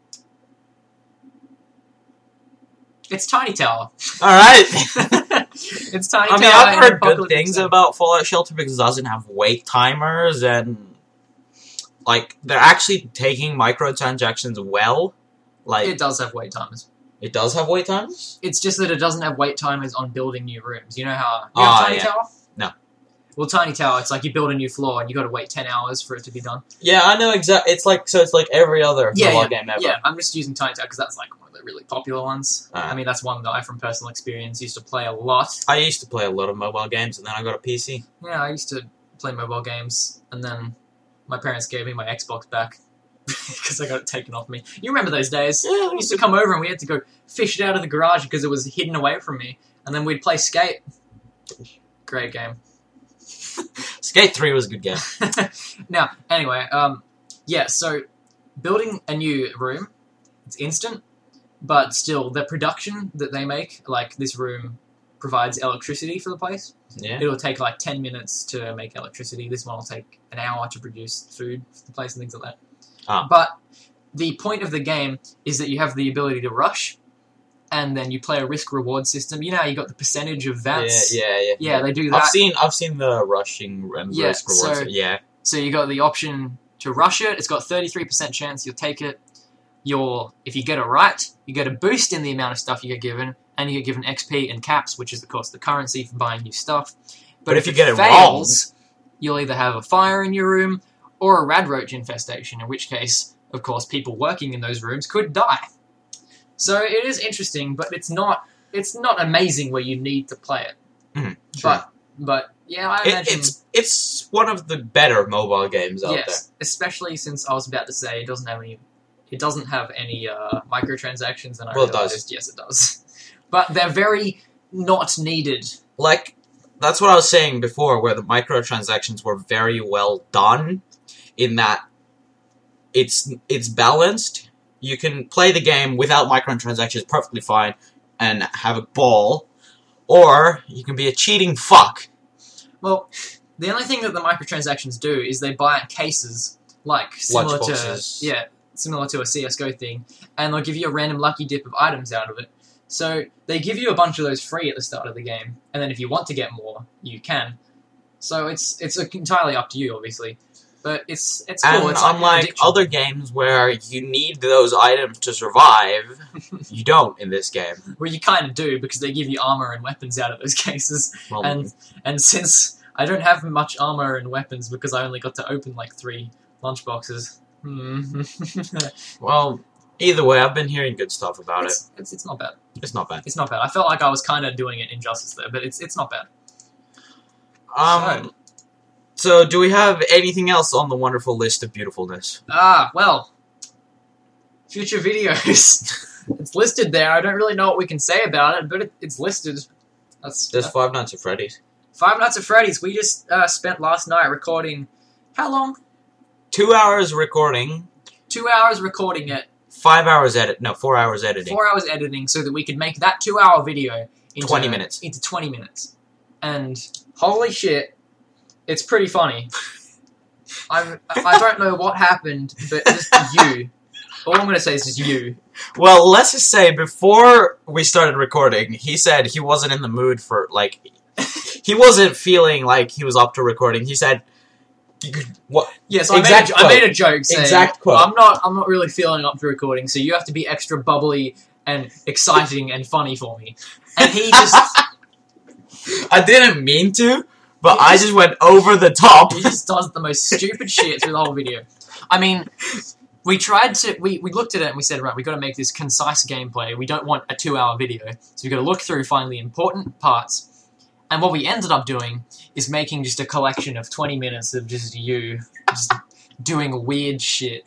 It's Tiny Tower. All right. It's Tiny I mean, Tower. I've in heard good Apocalyptic things Zone. about Fallout Shelter because it doesn't have wait timers and like they're actually taking microtransactions well. Like It it, does have wait timers. does have wait timers. It's just that it doesn't have wait timers on building new rooms. You know how you Ah, have Tiny yeah. Tower? No. Well, Tiny Tower, it's like you build a new floor and you got to wait ten hours for it to be done. Yeah, I know exactly. It's like so. It's like every other Yeah, mobile yeah, game ever. Yeah, I'm just using Tiny Tower because that's like one of the really popular ones. Ah. I mean, that's one that I, from personal experience, used to play a lot. I used to play a lot of mobile games, and then I got a P C. Yeah, I used to play mobile games, and then my parents gave me my Xbox back because I got it taken off me. You remember those days? Yeah, I used to come over and we had to go fish it out of the garage because it was hidden away from me, and then we'd play Skate. Great game. Skate three was a good game. Now, anyway, um, yeah, so building a new room, it's instant, but still, the production that they make, like this room provides electricity for the place. Yeah. It'll take like ten minutes to make electricity. This one will take an hour to produce food for the place and things like that. Ah. But the point of the game is that you have the ability to rush, and then you play a risk-reward system. You know how you got the percentage of Yeah, vats? yeah, yeah. Yeah, they do that. I've seen, I've seen the rushing and Yeah, risk rewards. so- yeah, So you got the option to rush it. It's got thirty-three percent chance you'll take it. You're, if you get it right, you get a boost in the amount of stuff you get given, and you get given X P and caps, which is, of course, the currency for buying new stuff. But if you get it wrong- you'll either have a fire in your room or a radroach infestation, in which case, of course, people working in those rooms could die. So it is interesting, but it's not it's not amazing where you need to play it. Mhm, But but yeah, I It, imagine it's it's one of the better mobile games out yes, especially since I was about to say it doesn't have any it doesn't have any uh, microtransactions, and I Well, it realized does. yes, it does. But they're very not needed. there. Like that's what I was saying before, where the microtransactions were very well done, in that it's it's balanced. You can play the game without microtransactions perfectly fine and have a ball, or you can be a cheating fuck. Well, The only thing that the microtransactions do is they buy cases, like similar to boxes. yeah, similar to a C S G O thing, and they'll give you a random lucky dip of items out of it. So they give you a bunch of those free at the start of the game, and then if you want to get more, you can. So it's it's entirely up to you, obviously. But it's it's cool. And it's like unlike addiction. other games where you need those items to survive, you don't in this game. Well, you kind of do because they give you armor and weapons out of those cases, Well, and and since I don't have much armor and weapons because I only got to open like three lunchboxes. Hmm. well, either way, I've been hearing good stuff about it's, it. it's it's not bad. It's not bad. It's not bad. I felt like I was kind of doing it injustice there, but it's it's not bad. Um. So, do we have anything else on the wonderful list of beautifulness? Ah, well, future videos. It's listed there. I don't really know what we can say about it, but it, it's listed. That's There's uh, Five Nights at Freddy's. Five Nights at Freddy's. We just uh, spent last night recording. How long? Two hours recording, Two hours recording it. five hours edit. No, four hours editing. Four hours editing, so that we could make that two-hour video into Twenty minutes. Into twenty minutes, and holy shit, it's pretty funny. I'm. I don't know what happened, but just you. All I'm gonna say is just you. Well, let's just say before we started recording, he said he wasn't in the mood for like. He wasn't feeling like he was up to recording. He said, you could, "What? Yes, I, Exact made a, I made a joke saying, Exact quote. I'm not, I'm not really feeling up to recording, so you have to be extra bubbly and exciting and funny for me." And he just, I didn't mean to, but He I just- just went over the top. he just does the most stupid shit through the whole video. I mean, we tried to, we, we looked at it and we said, right, we got to make this concise gameplay. We don't want a two-hour video, so we got to look through, find the important parts. And what we ended up doing is making just a collection of twenty minutes of just you just doing weird shit.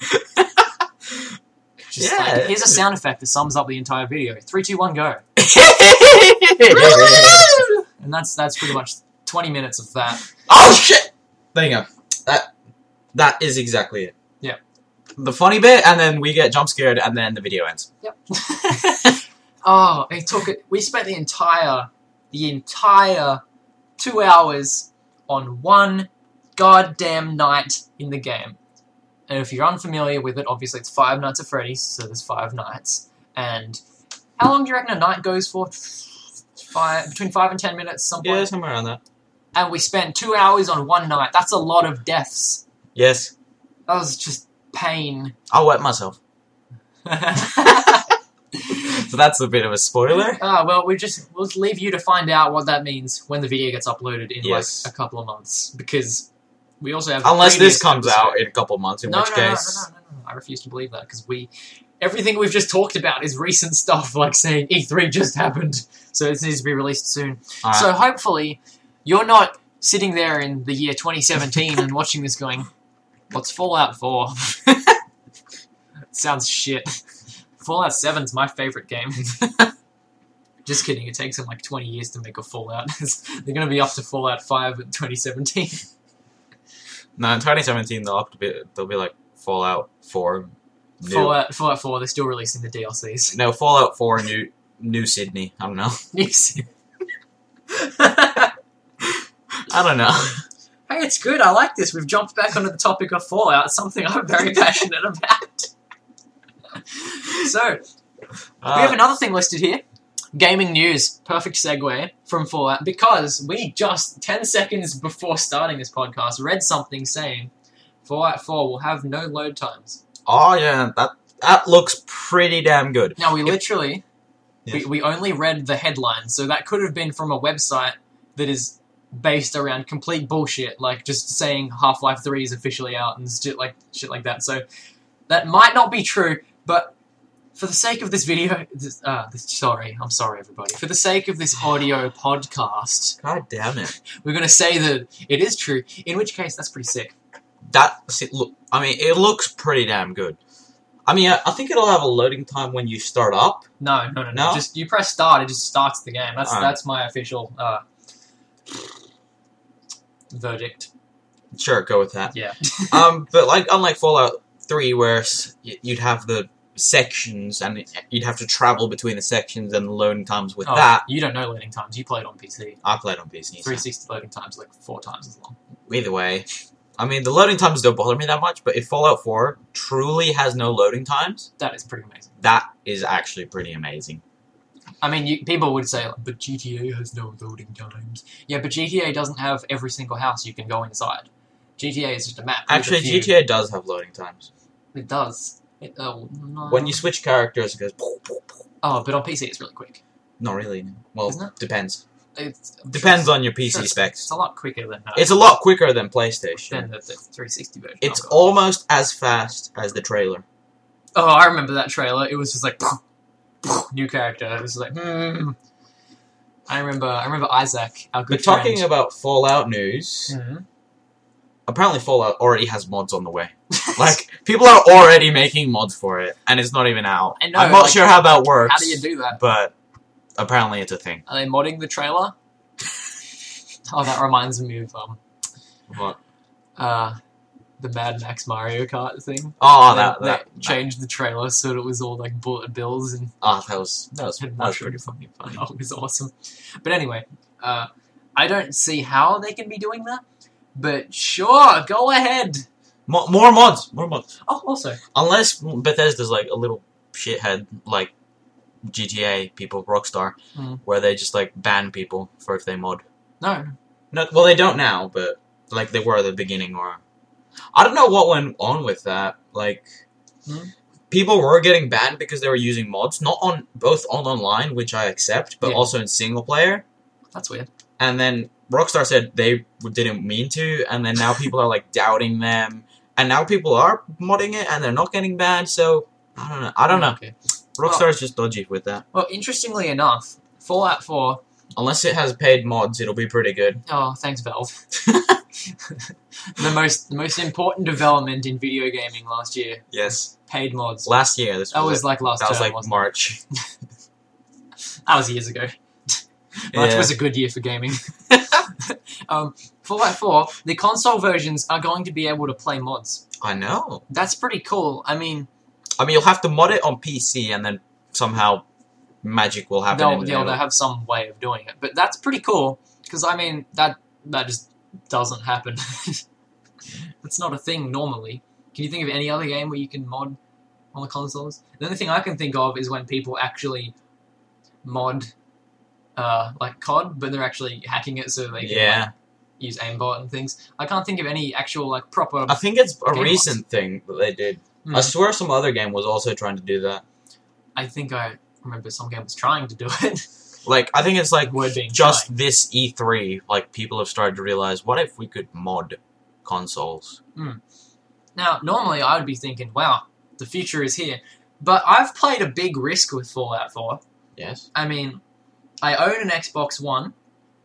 Just Yeah. like, here's a sound effect that sums up the entire video. Three, two, one, go. And that's that's pretty much twenty minutes of that. Oh shit! There you go. That that is exactly it. Yeah. The funny bit, and then we get jump scared, and then the video ends. Yep. Oh, it took it. We spent the entire, the entire two hours on one goddamn night in the game. And if you're unfamiliar with it, obviously it's Five Nights at Freddy's, so there's five nights. And how long do you reckon a night goes for? Five, between five and ten minutes, some point. Yeah, somewhere around that. And we spent two hours on one night. That's a lot of deaths. Yes, That was just pain. I'll wet myself. So that's a bit of a spoiler. Ah, well, we just we'll leave you to find out what that means when the video gets uploaded in Yes. like a couple of months, because we also have Unless previous this comes episode. out in a couple months, in No, which no, no, case... no, no, no, no, I refuse to believe that because we everything we've just talked about is recent stuff, like saying E three just happened, so it needs to be released soon. Alright. So hopefully you're not sitting there in the year twenty seventeen and watching this going, "What's Fallout four?" Sounds shit. Fallout seven's my favorite game. Just kidding, it takes them like twenty years to make a Fallout. They're going to be up to Fallout five in twenty seventeen. No, in twenty seventeen, they'll, have to be, they'll be like Fallout four. New. Fallout, Fallout four, they're still releasing the D L Cs. No, Fallout four, New New Sydney. I don't know. New Sydney. I don't know. Hey, it's good, I like this. We've jumped back onto the topic of Fallout, something I'm very passionate about. So, Uh, we have another thing listed here. Gaming news. Perfect segue from Fallout, because we just, ten seconds before starting this podcast, read something saying Fallout four will have no load times. Oh, yeah, that that looks pretty damn good. Now, we If- literally, Yes. we, we only read the headline, so that could have been from a website that is based around complete bullshit, like just saying Half-Life three is officially out and shit like, shit like that. So, that might not be true, but for the sake of this video, this, uh, this, sorry, I'm sorry everybody. For the sake of this audio podcast, God damn it. we're going to say that it is true, in which case that's pretty sick. That, see, look, I mean, it looks pretty damn good. I mean, I, I think it'll have a loading time when you start up. No, no, no, no. No? Just you press start, it just starts the game. That's Alright. that's my official uh, verdict. Sure, go with that. Yeah. um, but like, unlike Fallout three, where s- y- you'd have the sections and it- you'd have to travel between the sections and the loading times with Oh, that, you don't know loading times. You played on P C. I played on P C. so- three sixty loading times like four times as long. either way, I mean, the loading times don't bother me that much, but if Fallout four truly has no loading times, That is pretty amazing. that is actually pretty amazing. I mean, you, people would say, like, but G T A has no loading times. Yeah, but G T A doesn't have every single house you can go inside. G T A is just a map. with a Actually, few- G T A does have loading times. It does. It, oh, no. When you switch characters, it goes... Oh, but on P C it's really quick. Not really. Well, Isn't it? depends. It's, I'm Depends sure on your P C sure it's- specs. It's a lot quicker than uh, It's a lot quicker than PlayStation. than the, the three sixty version. It's oh, God. almost as fast as the trailer. Oh, I remember that trailer. It was just like new character. It was like hmm. I remember. I remember Isaac, our good But talking friend. about Fallout news, Mhm. apparently Fallout already has mods on the way. Like, people are already making mods for it, and it's not even out. I know, I'm not like, sure how that works. How do you do that? But apparently it's a thing. Are they modding the trailer? Oh, that reminds me of um, What? uh, the Mad Max Mario Kart thing. Oh, They- that, they that, that, changed the trailer so that it was all like bullet bills and oh, that was, that was, and that was pretty mushrooms. fucking funny. Oh, it was awesome. But anyway, uh, I don't see how they can be doing that. But sure, go ahead. Mo- more mods, more mods. Oh, also, Unless Bethesda's like a little shithead, like G T A people, Rockstar, Mm. where they just like ban people for if they mod. no. No, well, they don't now, but like they were at the beginning, or I don't know what went on with that. Like, Hmm? people were getting banned because they were using mods, not on both on online, which I accept, but Yeah. also in single player. That's weird. And then Rockstar said they didn't mean to, and then now people are like doubting them, and now people are modding it, and they're not getting banned. So I don't know. I don't know. Okay. Rockstar's just dodgy with that. Well, interestingly enough, Fallout four. Unless it has paid mods, it'll be pretty good. Oh, thanks, Valve. the most the most important development in video gaming last year. Yes. Paid mods. Last year, this That was, was it. like last that was term, like wasn't March. it? That was years ago. March Yeah. was a good year for gaming. um, Fallout four, the console versions are going to be able to play mods. I know. That's pretty cool. I mean, I mean, you'll have to mod it on P C, and then somehow magic will happen. they'll, in the they'll, middle. they'll have some way of doing it. But that's pretty cool, because, I mean, that that just doesn't happen. It's not a thing normally. Can you think of any other game where you can mod on the consoles? The only thing I can think of is when people actually mod, uh, like, C O D, but they're actually hacking it so they can Yeah. like, use aimbot and things. I can't think of any actual, like, proper... I think it's a Game recent thing that they did. Hmm. I swear some other game was also trying to do that. I think I remember some game was trying to do it. Like, I think it's like Word being just trying. this E three, like, people have started to realize, what if we could mod consoles? Now, normally I would be thinking, wow, the future is here. But I've played a big risk with Fallout four. Yes. I mean, I own an Xbox One.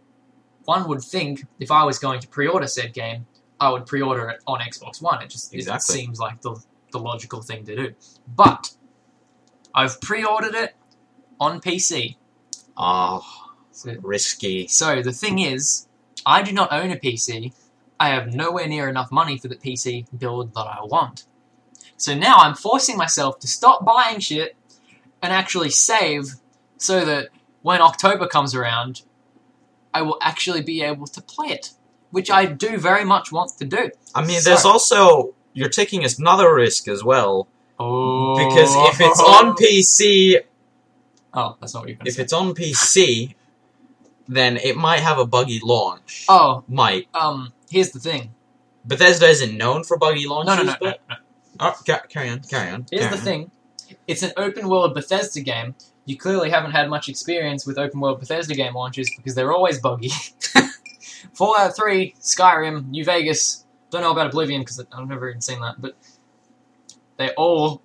One would think if I was going to pre-order said game, I would pre-order it on Xbox One. It just Exactly. it seems like the, the logical thing to do. But I've pre-ordered it on P C. Ah, So, risky. so the thing is, I do not own a P C. I have nowhere near enough money for the P C build that I want. So now I'm forcing myself to stop buying shit and actually save so that when October comes around, I will actually be able to play it, which I do very much want to do. I mean, So- there's also, you're taking another risk as well, Oh, because if it's on P C, oh, that's not what you're going to if say. it's on P C, then it might have a buggy launch. Oh, Might. um, here's the thing. Bethesda isn't known for buggy launches, No, no, no, no, but... no. Oh, ca- carry on, carry on. Here's carry the on. thing. It's an open world Bethesda game. You clearly haven't had much experience with open world Bethesda game launches because they're always buggy. Fallout three, Skyrim, New Vegas. Don't know about Oblivion because I've never even seen that, but they all...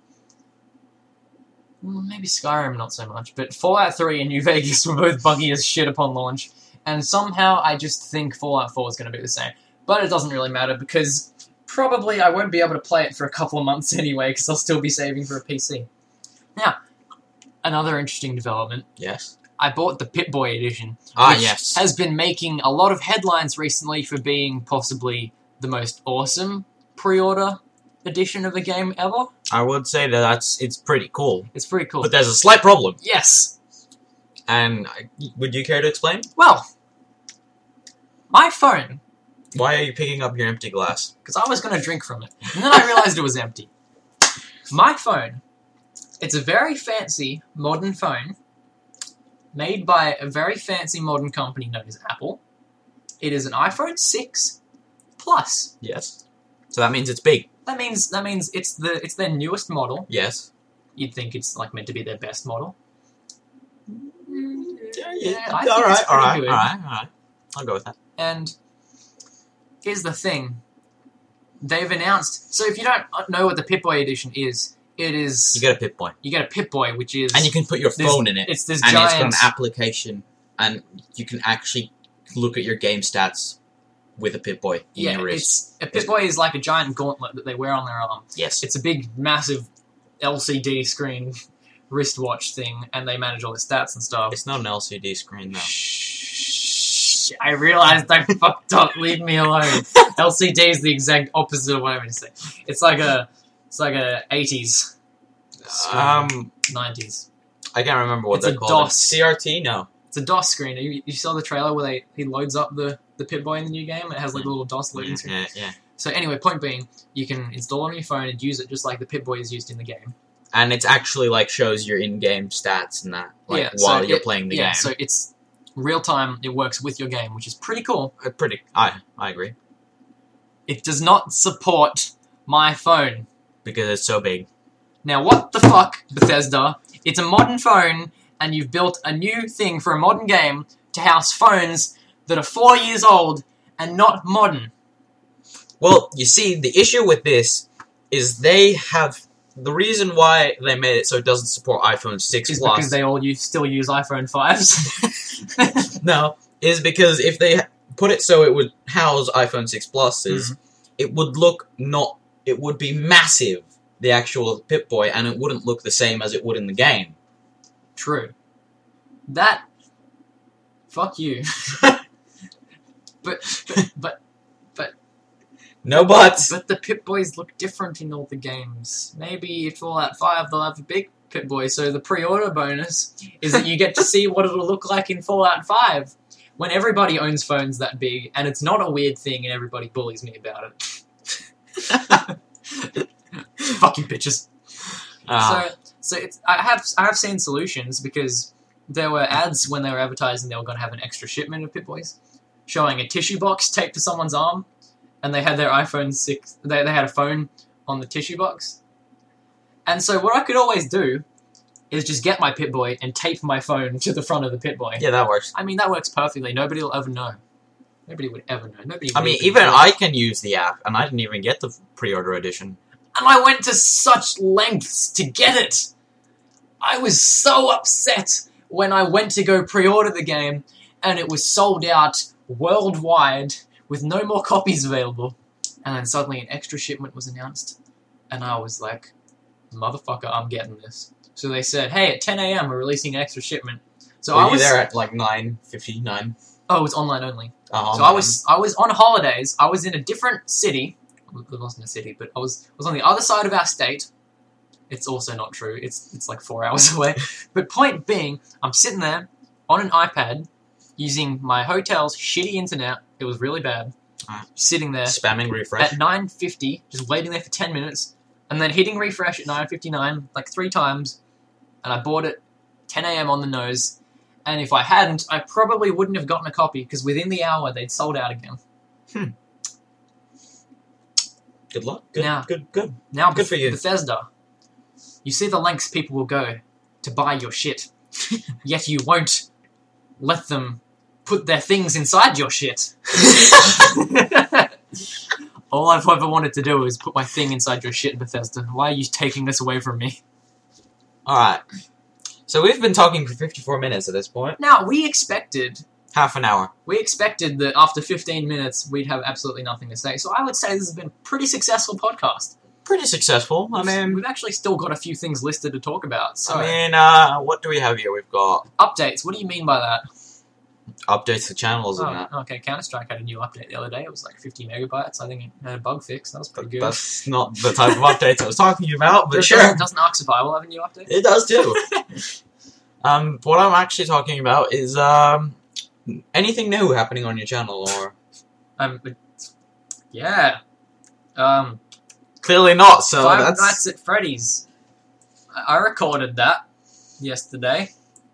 well, maybe Skyrim not so much, but Fallout three and New Vegas were both buggy as shit upon launch, and somehow I just think Fallout four is going to be the same. But it doesn't really matter because probably I won't be able to play it for a couple of months anyway because I'll still be saving for a P C. Now, another interesting development. Yes. I bought the Pip-Boy edition, Ah, which yes. has been making a lot of headlines recently for being possibly the most awesome pre-order edition of a game ever. I would say that that's it's pretty cool. It's pretty cool. But there's a slight problem. Yes! And I- would you care to explain? Well, my phone Why are you picking up your empty glass? Because I was going to drink from it. And then I realised it was empty. My phone. It's a very fancy, modern phone made by a very fancy, modern company known as Apple. It is an iPhone six Plus. Yes. So that means it's big. That means that means it's the it's their newest model. Yes. You'd think it's like meant to be their best model. Yeah, Yeah, I all think right, it's all pretty right, good. all right, all right. I'll go with that. And here's the thing. They've announced... So if you don't know what the Pip-Boy edition is, it is... You get a Pip-Boy. You get a Pip-Boy, which is... And you can put your this- phone in it. It's this and giant... it's got an application, and you can actually look at your game stats with a Pip-Boy in yeah, your wrist. it's... A Pip-Boy is like a giant gauntlet that they wear on their arm. Yes. It's a big, massive L C D screen wristwatch thing, and they manage all the stats and stuff. It's not an L C D screen, though. Shh, I realized I fucked up. Leave me alone. L C D is the exact opposite of what I meant to say. It's like a, it's like a eighties, Um, nineties. I can't remember what It's they're a called. DOS. C R T? No. It's a DOS screen. You, you saw the trailer where they he loads up the the Pip-Boy in the new game. It has like a little DOS loading screen. Yeah, yeah. So anyway, point being, you can install it on your phone and use it just like the Pip-Boy is used in the game. And it's actually like shows your in-game stats and that, like Yeah, so while you're it- playing the yeah, game. so it's real time. It works with your game, which is pretty cool. Uh, Pretty. I I agree It does not support my phone. because it's so big. Now, what the fuck, Bethesda? It's a modern phone, and you've built a new thing for a modern game to house phones that are four years old and not modern. Well, you see, the issue with this is they have the reason why they made it so it doesn't support iPhone six Is Plus. because they all use, still use iPhone fives. No, is because if they put it so it would house iPhone six Pluses, Mhm. it would look not. It would be massive, the actual Pip-Boy, and it wouldn't look the same as it would in the game. True. That... Fuck you. but, but, but, No buts. but the Pip-Boys look different in all the games. Maybe in Fallout five they'll have a big Pip-Boy, so the pre-order bonus is that you get to see what it'll look like in Fallout five. When everybody owns phones that big, and it's not a weird thing, and everybody bullies me about it. Fuck you, bitches. Ah. So, so it's, I have I have seen solutions because there were ads when they were advertising they were going to have an extra shipment of Pip-Boys, showing a tissue box taped to someone's arm, and they had their iPhone six. They they had a phone on the tissue box, and so what I could always do is just get my Pip-Boy and tape my phone to the front of the Pip-Boy. Yeah, that works. I mean, that works perfectly. Nobody will ever know. Nobody would ever know. Nobody. I would mean, even even know. I can use the app, and I didn't even get the pre-order edition. And I went to such lengths to get it. I was so upset when I went to go pre-order the game, and it was sold out worldwide with no more copies available. And then suddenly an extra shipment was announced, and I was like, "Motherfucker, I'm getting this." So they said, "Hey, at ten a.m. we're releasing an extra shipment." So Were I you was there at like nine fifty-nine? oh, it was online only. Oh, So I was I was on holidays. I was in a different city. It wasn't a city, but I was was on the other side of our state. It's also not true. It's it's like four hours away. But point being, I'm sitting there on an iPad using my hotel's shitty internet. It was really bad. Ah. Sitting there spamming refresh. at nine fifty, just waiting there for ten minutes, and then hitting refresh at nine fifty-nine like three times. And I bought it ten a.m. on the nose. And if I hadn't, I probably wouldn't have gotten a copy because within the hour they'd sold out again. Good luck. Good, Now- good, good. Now, Good for you. Bethesda, you see the lengths people will go to buy your shit, yet you won't let them put their things inside your shit. All I've ever wanted to do is put my thing inside your shit, Bethesda. Why are you taking this away from me? Alright. So we've been talking for fifty-four minutes at this point. Now, we expected... Half an hour. We expected that after fifteen minutes, we'd have absolutely nothing to say. So I would say this has been a pretty successful podcast. Pretty successful. I mean, We've actually still got a few things listed to talk about. So, I mean, uh, what do we have here? We've got updates. What do you mean by that? updates to channels and Oh, that. okay, Counter-Strike had a new update the other day. It was like fifty megabytes. I think it had a bug fix. That was pretty good. That's not the type of updates I was talking about, but Does- sure. Doesn't Ark Survival have a new update? It does too. um, what I'm actually talking about is um, anything new happening on your channel, or Um, it's Yeah. Um, Clearly not. So Five that's Nights at Freddy's. I, I recorded that yesterday.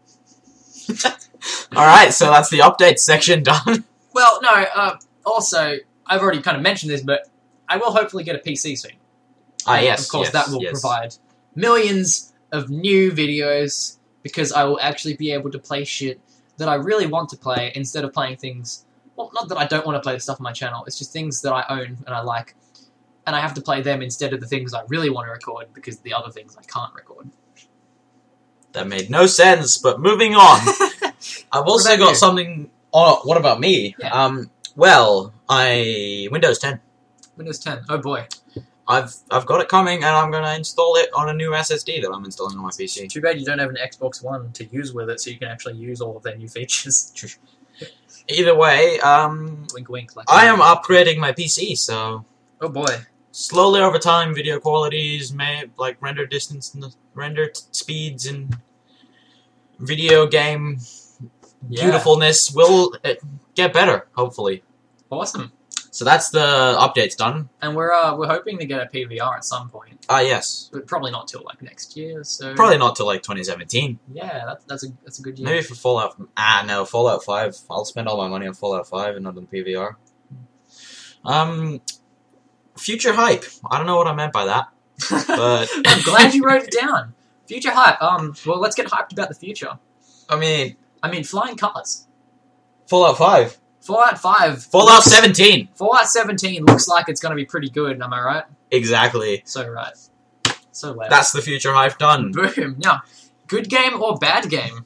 all right. So that's the update section done. Well, no. Uh, also, I've already kind of mentioned this, but I will hopefully get a P C soon. Ah, And yes. Of course, yes, that will yes. provide millions of new videos because I will actually be able to play shit that I really want to play instead of playing things. Well, not that I don't want to play the stuff on my channel. It's just things that I own and I like, and I have to play them instead of the things I really want to record because the other things I can't record. That made no sense. But moving on, I've also about got you? something. Oh, what about me? Yeah. Um. Well, I Windows ten. Windows ten. Oh boy. I've I've got it coming, and I'm gonna install it on a new S S D that I'm installing on my P C. Too bad you don't have an Xbox One to use with it, so you can actually use all of their new features. Either way, um, Wink, wink. Like I am upgrading my P C, so Oh boy. slowly over time, video qualities, may like render distance and the render t- speeds and video game Yeah. beautifulness will uh, get better, hopefully. Awesome. So that's the updates done. And we're uh, we're hoping to get a P V R at some point, Ah, yes. but probably not till like next year. So Probably not till like twenty seventeen. Yeah, that, that's a that's a good year. Maybe for Fallout. Ah, no, Fallout five. I'll spend all my money on Fallout five and not on P V R. Um, future hype. I don't know what I meant by that, but I'm glad you wrote it down. Future hype. Um. Well, let's get hyped about the future. I mean, I mean, flying colours. Fallout five. Fallout five. Fallout looks- seventeen. Fallout seventeen looks like it's going to be pretty good. Am I right? Exactly. So right. So loud. That's the future hype done. Boom. Now, good game or bad game?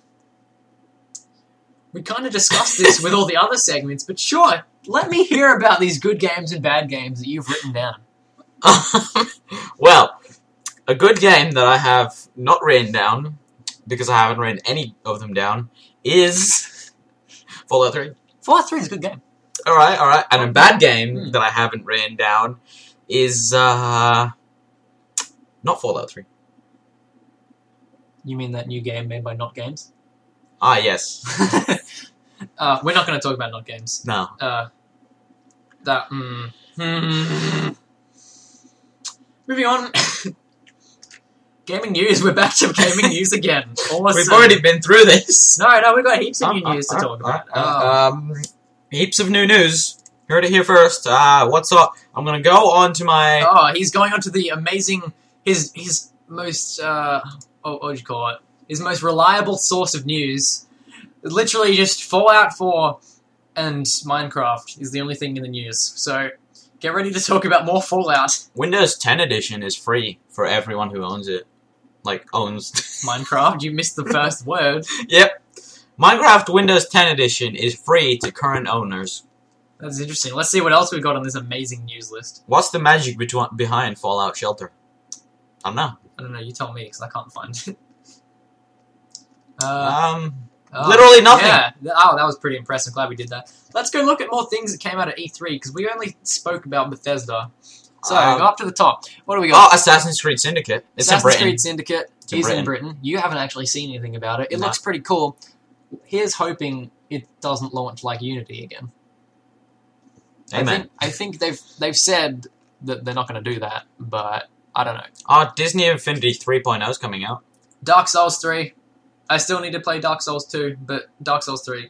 We kind of discussed this with all the other segments, but sure, let me hear about these good games and bad games that you've written down. Well, a good game that I have not written down, because I haven't written any of them down, is Fallout three. Fallout three is a good game. Alright, alright. And a bad game Hmm. that I haven't written down is, uh... not Fallout three. You mean that new game made by Not Games? Ah, yes. uh, we're not going to talk about Not Games. No. Uh, that. Mm, hmm. Moving on. Gaming news. We're back to gaming news again. Awesome. We've already been through this. No, no, we've got heaps of new Uh, news uh, to talk about. uh, uh, um, heaps of new news. Heard it here first. Uh, what's up? I'm gonna go on to my... Oh, he's going on to the amazing, his his most, uh, oh, what would you call it? His most reliable source of news. Literally just Fallout four and Minecraft is the only thing in the news. So, get ready to talk about more Fallout. Windows ten edition is free for everyone who owns it. Like, owns... Minecraft, you missed the first word. Yep. Minecraft Windows ten edition is free to current owners. That's interesting. Let's see what else we've got on this amazing news list. What's the magic between, behind Fallout Shelter? I don't know. I don't know, you tell me, because I can't find it. Uh, Um, oh, literally nothing. Yeah. Oh, that was pretty impressive. Glad we did that. Let's go look at more things that came out at E three, because we only spoke about Bethesda. So, Um, go up to the top. What do we oh, got? Assassin's Creed Syndicate. It's in Assassin's Britain. Creed Syndicate in is in Britain. Britain. You haven't actually seen anything about it. It No. looks pretty cool. Here's hoping it doesn't launch like Unity again. I Amen. think, I think they've they've said that they're not going to do that, but I don't know. Oh, Disney Infinity three point oh is coming out. Dark Souls three. I still need to play Dark Souls two, but Dark Souls three.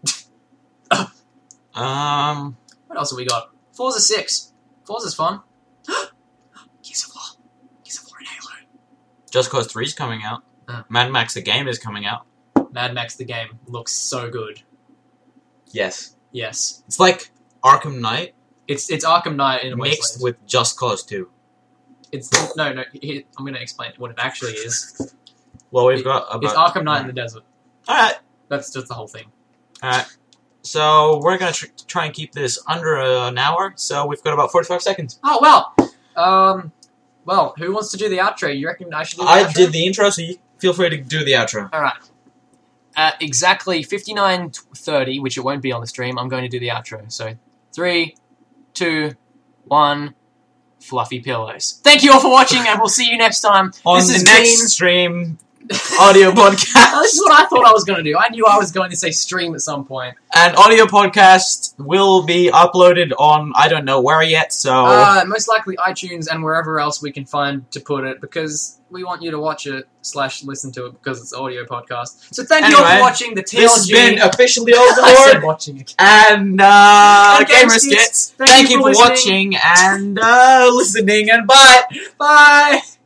Um, What else have we got? Forza six. Forza's fun. Gears of War. Gears of War and Halo. Just Cause three is coming out. Uh. Mad Max the game is coming out. Mad Max the game looks so good. Yes. Yes. It's like Arkham Knight It's it's Arkham Knight in a mixed wasteland. with Just Cause two. It's no no. Here, I'm going to explain what it actually is. Well, we've It- got about... It's Arkham Knight in the desert. Alright, That's just the whole thing. alright. So, we're gonna tr- try and keep this under an hour, so we've got about forty-five seconds. Oh well. Um. Well, who wants to do the outro? You reckon I should do the I outro? did the intro, so you feel free to do the outro. All right. At exactly fifty-nine thirty, which it won't be on the stream, I'm going to do the outro. So, three, two, one. Fluffy pillows. Thank you all for watching, and we'll see you next time. On this the has next been stream, audio podcast. This is what I thought I was going to do. I knew I was going to say stream at some point. And audio podcast will be uploaded on, I don't know where yet, so... Uh, most likely iTunes and wherever else we can find to put it, because we want you to watch it slash listen to it because it's audio podcast. So thank Anyway, you all for watching the T L G. This has been officially I said Overlord watching it. and uh, And Gamer Gamer Skits. Thank Thank you you for for listening. watching and uh, listening, and bye! Bye!